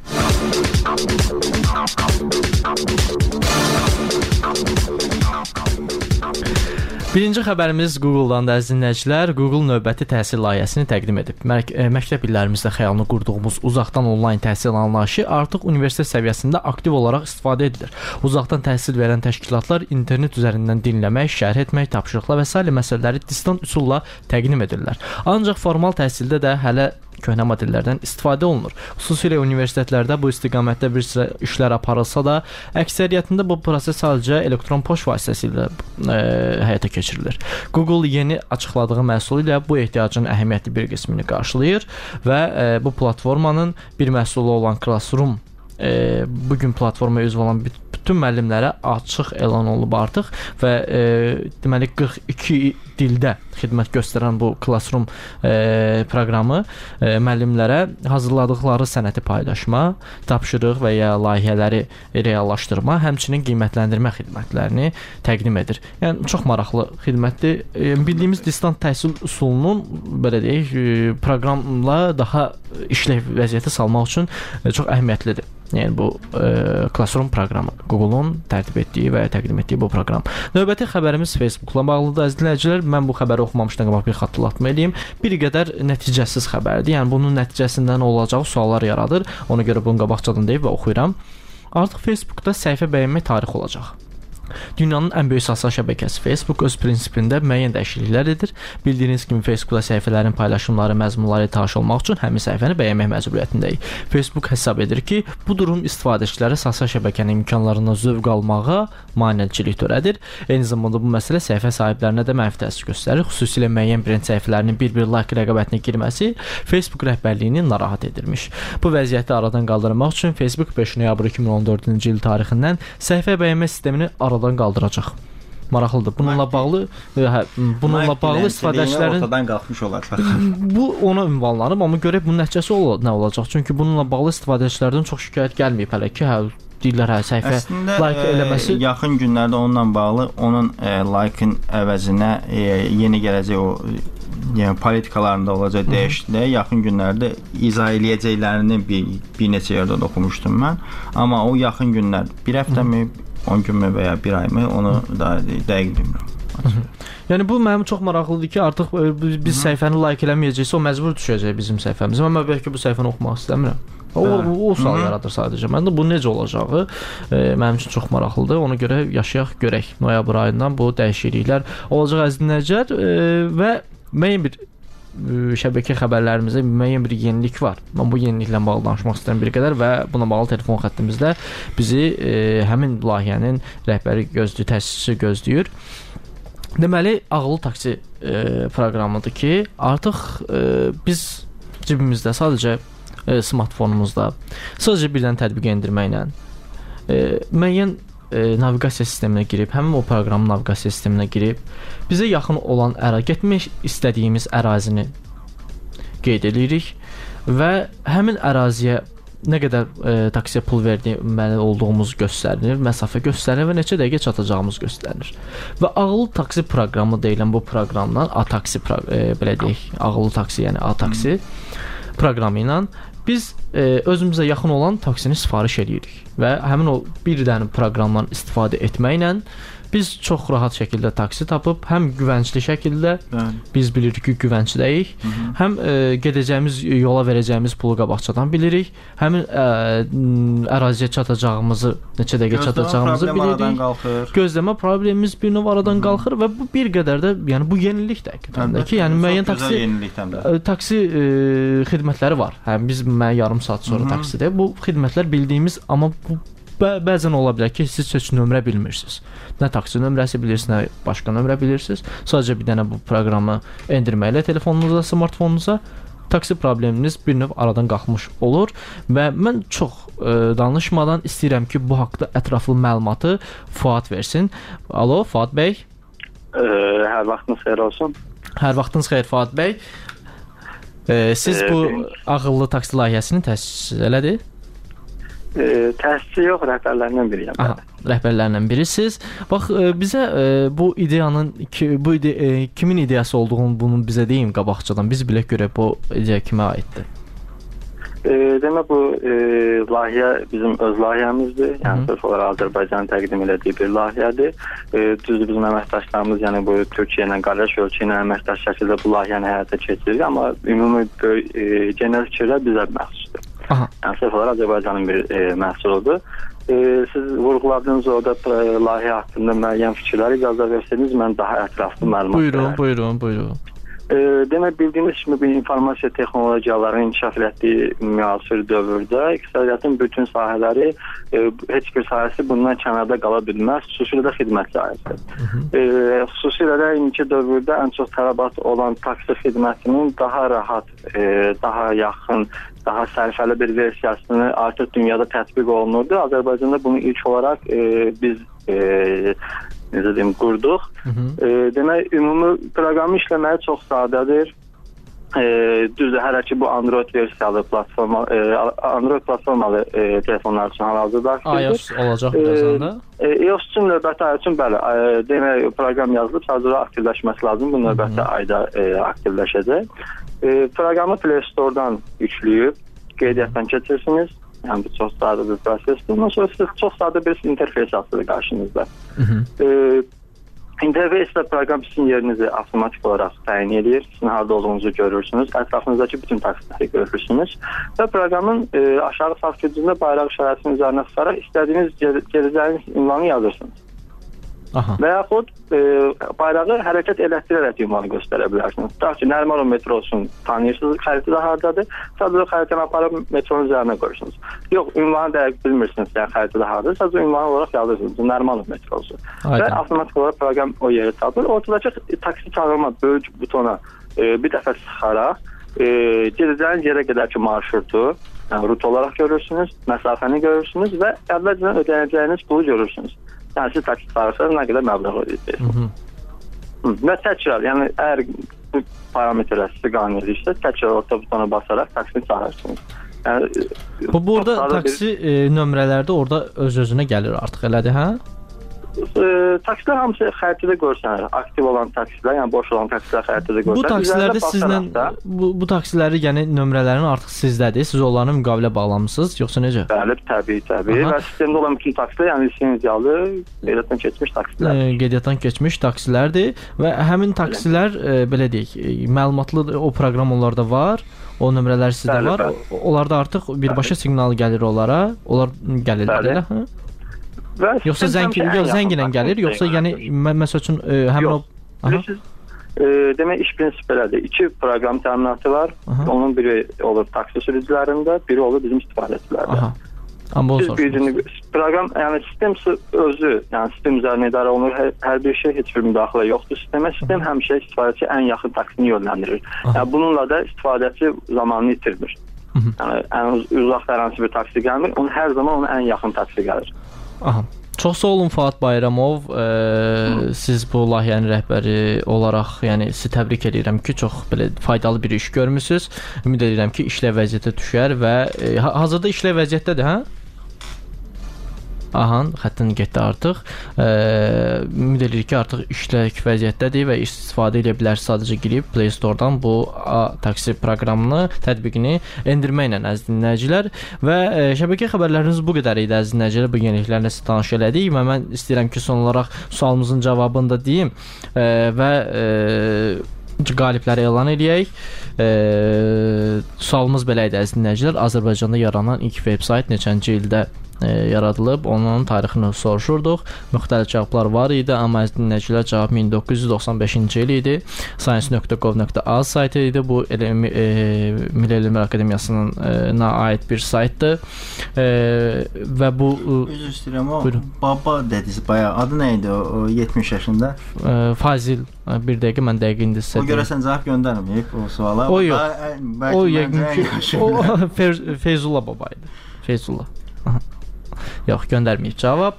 Birinci xəbərimiz Google-dan da əziz dinləyicilər. Google növbəti təhsil layihəsini təqdim edib. Məktəb illərimizdə xəyalını qurduğumuz uzaqdan onlayn təhsil anlayışı artıq universitet səviyyəsində aktiv olaraq istifadə edilir. Uzaqdan təhsil verən təşkilatlar internet üzərindən dinləmək, şərh etmək, tapşırıqlar və sair məsələləri distant üsulla təqdim edirlər. Ancaq formal təhsildə də hələ köhnə modellərdən istifadə olunur. Xüsusilə universitetlərdə bu istiqamətdə bir sıra işlər aparılsa da, əksəriyyətində bu proses sadəcə elektron poçt vasitəsilə həyata keçirilir. Google yeni açıqladığı məhsul ilə bu ehtiyacın əhəmiyyətli bir qismini qarşılayır və bu platformanın bir məhsulu olan Classroom bugün platformaya üzv olan bütün müəllimlərə açıq elan olunub artıq və deməli 42 dildə xidmət göstərən bu Classroom proqramı müəllimlərə hazırladıqları sənəti paylaşma, tapşırıq və ya layihələri reallaşdırma, həmçinin qiymətləndirmə xidmətlərini təqdim edir. Yəni çox maraqlı xidmətdir. Bildiyimiz distant təhsil üsulunun belə deyək, proqramla daha işləv vəziyyətə salmaq üçün çox əhəmiyyətlidir. Yəni bu Classroom proqramı, Google-un tərtib etdiyi və təqdim etdiyi bu proqram. Növbəti xəbərimiz Facebook-la bağlıdır. Əziz dinləyicilər, mən bu xəbəri oxumamışdan qabaq bir xatırlatma edeyim. Bir qədər nəticəsiz xəbərdir. Yəni bunun nəticəsində nə olacağı suallar yaradır. Ona görə bunu qabaqcadan deyib və oxuyuram. Artıq Facebook-da səhifə bəyənmək tarixi olacaq. Dünyanın ən böyük sosial şəbəkəsi Facebook öz prinsipində müəyyən dəyişikliklər edir. Bildiyiniz kimi Facebookda səhifələrin paylaşımları, məzmunları tanış olmaq üçün həmin səhifəni bəyənmək məcburiyyətindəyik. Facebook hesab edir ki, bu durum istifadəçilərə sosial şəbəkənin imkanlarından zövq almağa maneçilik törədir. Eyni zamanda bu məsələ səhifə sahiblərinə də mənfi təsir göstərir. Xüsusilə müəyyən brend səhifələrinin bir-bir like rəqabətinə girməsi Facebook rəhbərliyini narahat edirmiş. Bu vəziyyəti aradan qaldırmaq üçün Facebook 5 noyabr 2014-cü il tarixindən səhifə bəyənmə sistemini aradan qaldıracaq. Maraqlıdır. Bununla bağlı istifadəçilərin ortadan qalxmış olacaq. Bu ona ünvanlanıb, amma görək bunun nəticəsi nə olacaq? Çünki bununla bağlı istifadəçilərdən çox şikayət gəlməyib hələ ki, deyirlər səhifə like eləməsi. Yaxın günlərdə onunla bağlı onun like-ın əvəzinə yeni gələcək o yəni politikalarında olacaq dəyişikliklər yaxın günlərdə izah eləyəcəklərini bir neçə yerdə oxumuşdum mən. Amma o yaxın günlər bir həftəmi, 10 günmü və ya bir ayımı onu da dəqiq bilmirəm. Yəni bu mənim çox maraqlıdır ki, artıq biz səhifəni like eləməyəcəksə o məcbur düşəcək bizim səhifəmizə. Mən bəlkə bu səhifəni oxumaq istəmirəm. O sual yaradır sadəcə. Məndə bu necə olacağı mənim üçün çox maraqlıdır. Ona görə yaşayaq, görək. Noyabr ayından bu dəyişikliklər olacaq əziz dinləyicilər və müəyyən bir şəbəkə xəbərlərimizdə müəyyən bir yenilik var. Mən bu yeniliklə bağlı danışmaq istəyirəm bir qədər və buna bağlı telefon xəttimizdə bizi həmin layihənin rəhbəri gözləyir, təsisçisi gözləyir. Deməli, ağıllı taksi proqramıdır ki, artıq biz cibimizdə sadəcə smartfonumuzda sadəcə birdən tətbiq endirməklə müəyyən naviqasiya sisteminə girib, həmin o proqramın naviqasiya sisteminə girib, bizə yaxın olan getmək istədiyimiz ərazini qeyd edirik və həmin əraziyə nə qədər taksiyə pul verməli olduğumuz göstərilir, məsafə göstərilir və neçə dəqiqə çatacağımız göstərilir. Və ağıllı taksi proqramı deyilən bu proqramdan A-taksi belə deyək, ağıllı taksi, yəni A-taksi proqramı ilə biz özümüzə yaxın olan taksini sifariş edirik və həmin o bir dənə proqramdan istifadə etməklə biz çox rahat şəkildə taksi tapıb, həm güvəncli şəkildə biz bilirik ki, güvəncdəyik, həm gedəcəyimiz yola verəcəyimiz pulu qabaqcadan bilirik, həmin əraziyə çatacağımızı, neçə dəqiqə çatacağımızı bilirik. Gözləmə problemimiz bir növ aradan qalxır və bu bir qədər də, yəni bu yenilik də ki, yəni müəyyən taksi xidmətləri var. Həm biz yarım saat sonra taksidə bu xidmətlər bildiyimiz, amma bu bəzən ola bilər ki, siz heç nömrə bilmirsiniz. Nə taksi nömrəsi bilirsiniz, nə başqa nömrə bilirsiniz. Sadəcə bir dənə bu proqramı endirməklə telefonunuza, smartfonunuza taksi probleminiz bir növ aradan qalxmış olur və mən çox danışmadan istəyirəm ki, bu haqqda ətraflı məlumatı Fuad versin. Alo, Fuad bəy. Hər vaxtınız xeyir olsun. Hər vaxtınız xeyir, Fuad bəy. Siz bu ağıllı taksi layihəsini təsis elədi? Təsisçi yox, rəhbərlərindən biriyəm. Rəhbərlərindən birisiz. Bax, bizə bu ideyanın kimin ideyası olduğunu bunu bizə deyin qabaqcadan. Biz bilək görək bu ideya kimə aiddir. Demək, bu layihə bizim öz layihəmizdir. Yəni, sırf olaraq Azərbaycanın təqdim elədiyi bir layihədir. Düzdür, bizim əməkdaşlarımız, yəni bu Türkiyə ilə, qardaş ölkə ilə əməkdaş şəkildə bu layihəni həyata keçirir. Amma ümumi genel fikirlər bizə məxsusdur. Yəni, sırf olaraq Azərbaycanın bir məhsuludur. Siz vurğuladığınız orada layihə haqqında müəyyən fikirləri icazə versəniz, mən daha ətraflı məlumat verərəm. Buyurun. Demək, bildiyiniz kimi bir informasiya texnologiyalarının inkişaf etdiyi müasir dövrdə iqtisadiyyatın bütün sahələri, heç bir sahəsi bundan kənarda qala bilməz, xüsusilə də xidmət sahəsi. Xüsusilə də indiki dövrdə ən çox tələbat olan taksi xidmətinin daha rahat, daha yaxın, daha sərfəli bir versiyasını artıq dünyada tətbiq olunurdu. Azərbaycanda bunu ilk olaraq biz necə deyim, qurduq. Demək, ümumi proqramı işləməyi çox sadədir. Düzdür, hələ ki bu Android versiyalı Android platformalı telefonlar üçün hal-hazırda iOS olacaq birazdan da. iOS üçün növbəti ay üçün bəli, demək, proqram yazılıb, sadəcə aktivləşməsi lazım. Bu növbəti ayda aktivləşəcək. Proqramı Play Store-dan yükləyib, qeydiyyatdan keçirsiniz. Yəni, bu çox sadə bir prosesdir. Ondan sonra siz çox sadə bir interfeys açılır qarşınızda. İnterfeysdə proqram sizin yerinizi avtomatik olaraq təyin edir. Sizin harada olduğunuzu görürsünüz. Ətrafınızdakı bütün taksiləri görürsünüz. Və proqramın aşağı sağ küncündə bayraq işarəsinin üzərinə çıxaraq istədiyiniz gedəcəyiniz ünvanı yazırsınız. Və yaxud bayrağı hərəkət elətdirərək ünvanı göstərə bilərsiniz. Tutaq ki, Nərimanov metrosun tanıyırsınız, xəritədə haradadır. Sadəcə xəritəni aparıb metronun üzərinə qoyursunuz. Yox, ünvanı dəqiq bilmirsiniz, yəni xəritədə haradadır. Sadəcə ünvanı olaraq yazırsınız, Nərimanov metrosu. Və avtomatik olaraq proqram o yeri tapır. Ortadakı taksi çağırma böyük butona bir dəfə sıxaraq gedəcəyiniz yerə qədərki marşrutu, yəni rut olaraq görürsünüz, məsafəni görürsünüz və əvvəlcədən ödəyəcəyiniz pulu görürsünüz. Yəni, siz taksi çağırsanız nə qədər məbləğ ödəyəcəksiniz. Və təkrar, yəni, əgər bu parametrlər sizi qane edirsə, təkrar orta butona basaraq taksini çağırırsınız. Yəni, burada taksi nömrələrdə orada öz-özünə gəlir artıq, elədir, hə? Taksilər hamısı xəritədə görsənir. Aktiv olan taksilər, yəni boş olan taksilər xəritədə görsənir. Bu taksilərdə sizlə bu taksiləri, yəni nömrələrin artıq sizdədir. Siz onlarla müqavilə bağlamısınız, yoxsa necə? Bəli, təbii. Və sistemdə olan bütün taksilər, yəni lisenziyalı, qeydiyyatdan keçmiş taksilər. Qeydiyyatdan keçmiş taksilərdir və həmin taksilər belə deyək, məlumatlı o proqram onlarda var. O nömrələr sizdə var. Onlarda artıq birbaşa siqnal gəlir onlara. Onlar gəlirlər, elə, hə? Yoxsa zəng ilə gəlir, yoxsa yəni məsəl üçün həmin o demək, iş prinsipi belədir. 2 proqram təminatı var. Onun biri olur taksi sürücülərində, biri olur bizim istifadəçilərdə. Amma siz bildiğiniz proqram, yəni sistem özü, yəni sistem üzərinə idarə olunur. Hər bir şey, heç bir müdaxilə yoxdur sistemə. Sistem həmişə istifadəçi ən yaxın taksini yönləndirir. Yəni bununla da istifadəçi zamanını itirmir. Yəni ən uzaq hər hansı bir taksi gəlmir, onun hər zaman onun ən yaxın taksi gəlir. Aha. Çox sağ olun Fuad Bayramov. Siz bu layihənin rəhbəri olaraq, yəni sizi təbrik edirəm ki, çox belə faydalı bir iş görmüsüz. Ümid edirəm ki, işləv vəziyyətə düşər və hazırda işləv vəziyyətdədir, hə? Aha, xəttin getdi artıq. Ümid edirik ki, artıq işlək vəziyyətdədir və istifadə edə bilərsiniz. Sadəcə girib Play Store-dan bu taksi proqramını, tətbiqini endirməklə əziz dinləyicilər. Və şəbəkə xəbərləriniz bu qədər idi əziz dinləyicilər. Bu yeniliklərlə sizə tanış elədik və mən istəyirəm ki, son olaraq sualımızın cavabını da deyim və qalibləri elan edək. Sualımız belə idi əziz dinləyicilər. Azərbaycanda yaranan ilk veb-sayt neçənci ildə yaradılıb, onun tarixini soruşurduq. Müxtəlif cavablar var idi, amma əziz dinləyicilər cavab 1995-ci il idi. Science.gov.az saytı idi. Bu Milli Elmlər Akademiyasına aid bir saytdır. Və bu üzr istəyirəm, o baba dediniz bayağı. Adı nə idi o 70 yaşında? Fazil. Bir dəqiqə, mən dəqiq indi sizə. O görəsən cavab göndərməyib o suala. O yox. O yəqin ki Feyzullah baba idi. Feyzullah. Yox, göndərməyib cavab.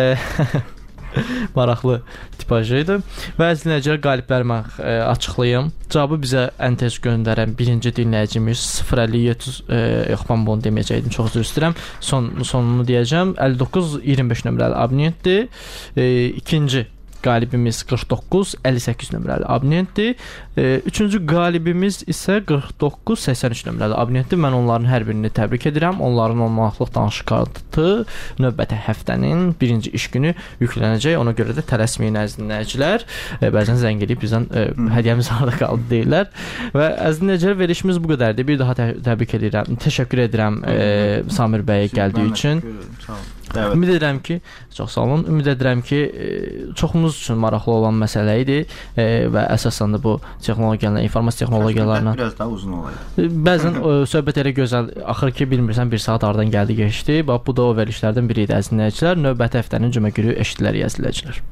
Maraqlı tipajı idi. Və əziz dinləyicilər, qalibləri mən açıqlayım. Cavabı bizə ən tez göndərən birinci dinləyicimiz 057 yox, mən bunu deməyəcəydim, çox üzr istəyirəm. Sonunu deyəcəm. 59-25 nömrəli abonentdir. İkinci qalibimiz 49-58 nömrəli abonentdir. Üçüncü qalibimiz isə 49-83 nömrəli abonentdir. Mən onların hər birini təbrik edirəm. Onların 10 manatlıq danışıq kartı növbəti həftənin birinci iş günü yüklənəcək. Ona görə də tələsməyin əziz dinləyicilər. Bəzən zəng edib bizdən hədiyyəmiz harada qaldı deyirlər. Və əziz dinləyicilər, verilişimiz bu qədərdir. Bir daha təbrik edirəm. Təşəkkür edirəm Samir bəyə gəldiyi üçün. Evet. Ümid edirəm ki, çox sağ olun. Ümid edirəm ki, çoxumuz üçün maraqlı olan məsələ idi və əsasən də bu texnologiyalarla, informasiya texnologiyalarına biraz daha uzun olaydı. Bəzən söhbət elə gözəl axır ki, bilmirsən 1 saat aradan gəldi keçdi. Bax bu da o verilişlərdən biri idi əziz dinləyicilər. Növbəti həftənin cümə günü eşidilərək əziz dinləyicilər.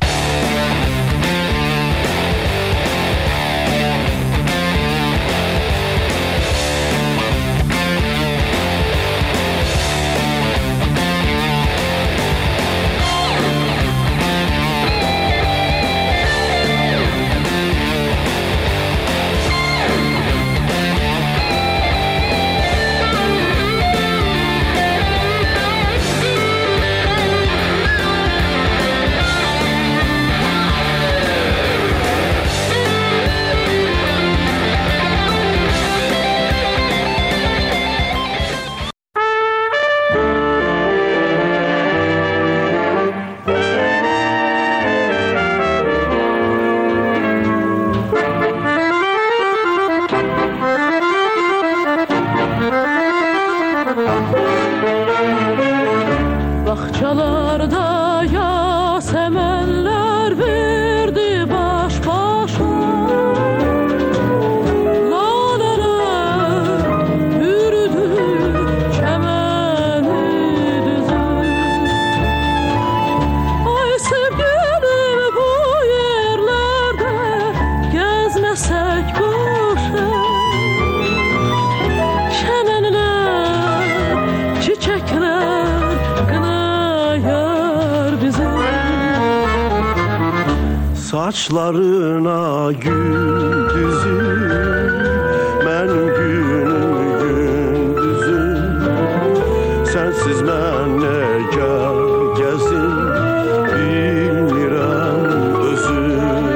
Saçlarına gül düzüm, mən günüm gündüzüm. Sensiz mən nə gəzim, bilmirəm özüm.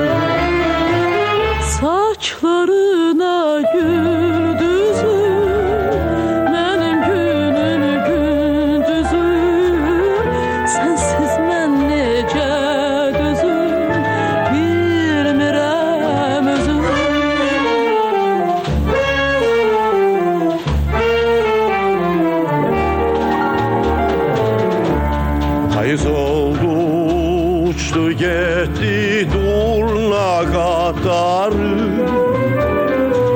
Saçlarına gül düzüm, mənim günüm gündüzüm. Sensiz mən necə Payız oldu, uçtu gitti durna qatarı.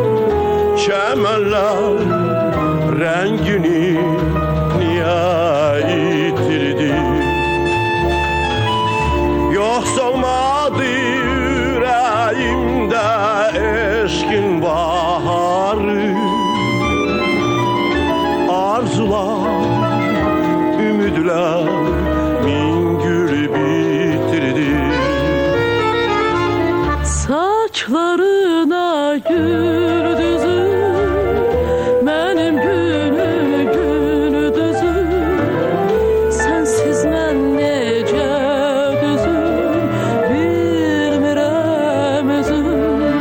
Çəmənlər rəngini niyə saçlar ümidler min gül bitirdi. Saçlarına gül düzür, benim günüm gündüzüm. Sensiz ben nece düzüm, bilmirəm özüm.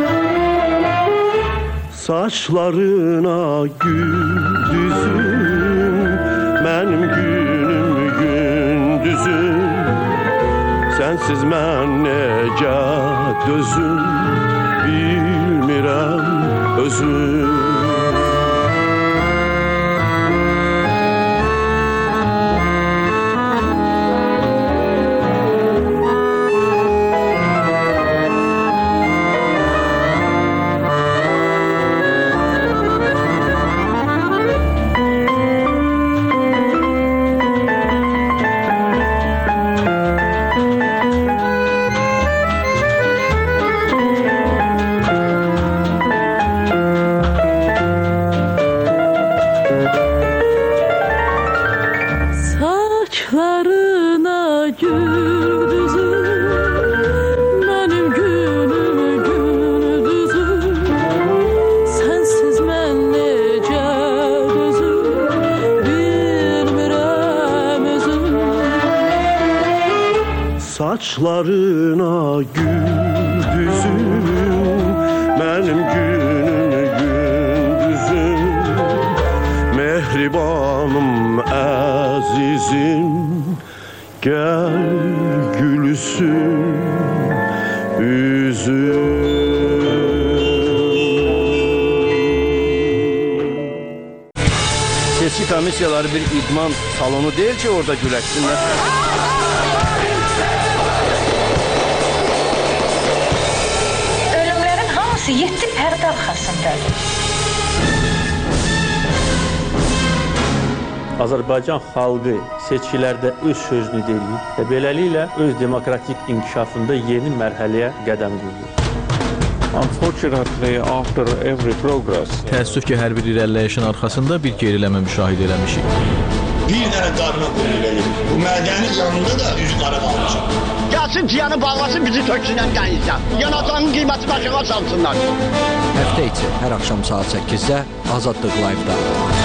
Saçlarına gül düzüm, benim günüm gündüzüm. Sensiz mən necə dözüm, bilmirəm özüm. Saçlarına gül düzür, benim günüm gündüzüm. Sensiz ben nece düzüm, bilmirəm özüm. Saçlarına gül düzüm, benim günüm gündüzüm. Mehribanım azizim, gel gülsün yüzüm. Seçki komissiyaları bir idman salonu değil ki orada güləşsinlər. Ölümlerin hamısı 7 pərdə arxasındadır. Azərbaycan xalqı seçkilərdə öz sözünü deyir və beləliklə öz demokratik inkişafında yeni mərhələyə qədəm qoyur. Unfortunately, after every progress, təəssüf ki, hər bir irəliləyişin arxasında bir geriləmə müşahidə eləmişik. Bir dənə qarına qoyur eləyir. Bu mədənin yanında da üzü qara qalmışam. Gəlsin ciyanı bağlasın, bizi töksünən qəyizdən. Yanacağının qiyməti başına salsınlar. Həftə içi hər axşam saat 8-də Azadlıq Live-da.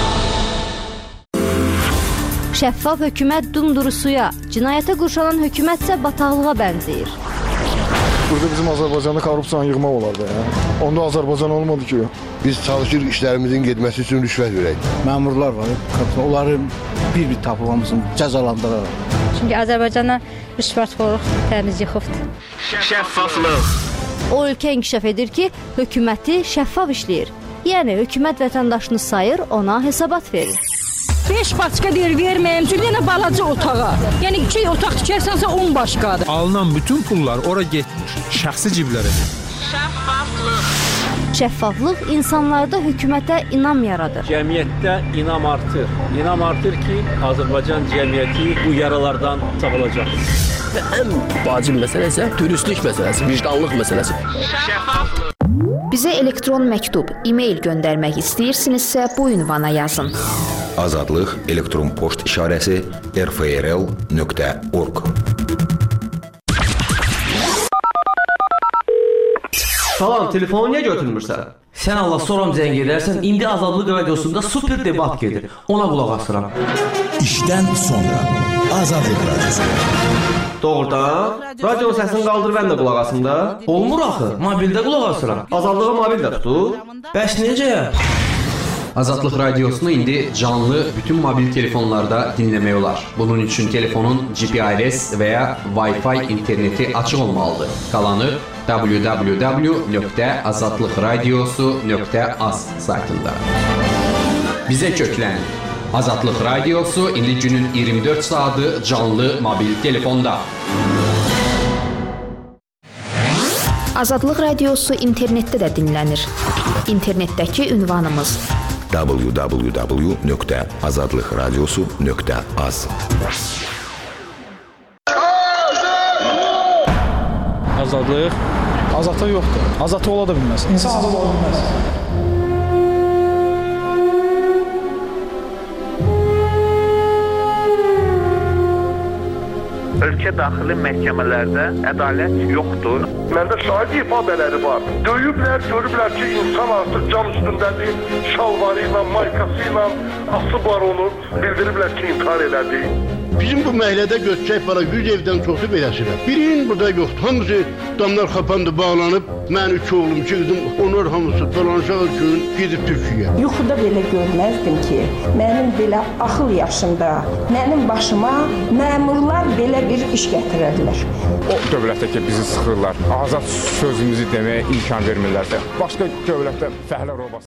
Şəffaf hökumət dumduru suya, cinayətə qurşanan hökumətsə bataqlığa bənzəyir. Burada bizim Azərbaycanda korrupsiyanı yığmaq olardı. Onda Azərbaycan olmadı ki. Biz çalışır işlərimizin getməsi üçün rüşvət verək. Məmurlar var, onları bir-bir tapıb hamısını cəzalandıraraq. Çünki Azərbaycana rüşvətxorluq təmiz yıxıbdır. Şəffaflıq. O ölkə inkişaf edir ki, hökuməti şəffaf işləyir. Yəni hökumət vətəndaşını sayır, ona hesabat verir. 5 başqa deyir verməyəm, çünki yenə balaca otağa. Yəni 2 otaq tikərsənsə 10 başqadır. Alınan bütün pullar ora getmir, şəxsi ciblərə. Şəffaflıq. Şəffaflıq insanlarda hökumətə inam yaradır. Cəmiyyətdə inam artır. İnam artır ki, Azərbaycan cəmiyyəti bu yaralardan sağalacaq. Və ən vacib məsələ isə dürüstlük məsələsi, vicdanlıq məsələsi. Şəffaflıq. Bizə elektron məktub, e-mail göndərmək istəyirsinizsə bu ünvana yazın. Azadlıq elektron poçt işarəsi rfrl.org. Salam, telefonu niyə götürmürsən? Sən Allah soram zəng edərsən, indi Azadlıq radiosunda super debat gedir. Ona qulaq asıram. İşdən sonra Azadlıq radiosu. Doğrudan? Radio səsini qaldır, mən də qulaq asım da. Olmur axı, mobildə qulaq asıram. Azadlığı mobildə tutur. Bəs necə? Azadlıq radiosunu indi canlı bütün mobil telefonlarda dinləmək olar. Bunun üçün telefonun GPRS və ya Wi-Fi interneti açıq olmalıdır. Qalanı www.azadlıqradiosu.az saytında. Bizə köklən. Azadlıq radiosu indi günün 24 saatı canlı mobil telefonda. Azadlıq radiosu internetdə də dinlənir. İnternetdəki ünvanımız www.azadlıqradiosu.az. Azadlıq? Azadlıq yoxdur. Azadlıq ola da bilməz. İnsan azad ola bilməz. ölkə daxili məhkəmələrdə ədalət yoxdur. Məndə şahid ifadələri var. Döyüblər, görüblər ki, insan artıq can üstündədir, şalvarı ilə, maykası ilə asıblar onu, bildiriblər ki, intihar elədi. Bizim bu məhəllədə götürək bana 100 evdən çoxu beləsirlər. Birinin burada yoxdur. Hamısı damlar xapandı, bağlanıb. Mən 3 oğlum, 2 qızım, onlar hamısı dolanacaq gün gedib Türkiyəyə. Yuxuda belə görməzdim ki, mənim belə axıl yaşımda, mənim başıma məmurlar belə bir iş gətirərlər. O dövlətdə ki, bizi sıxırlar, azad sözümüzü deməyə imkan vermirlərsə, başqa dövlətdə fəhlə robası.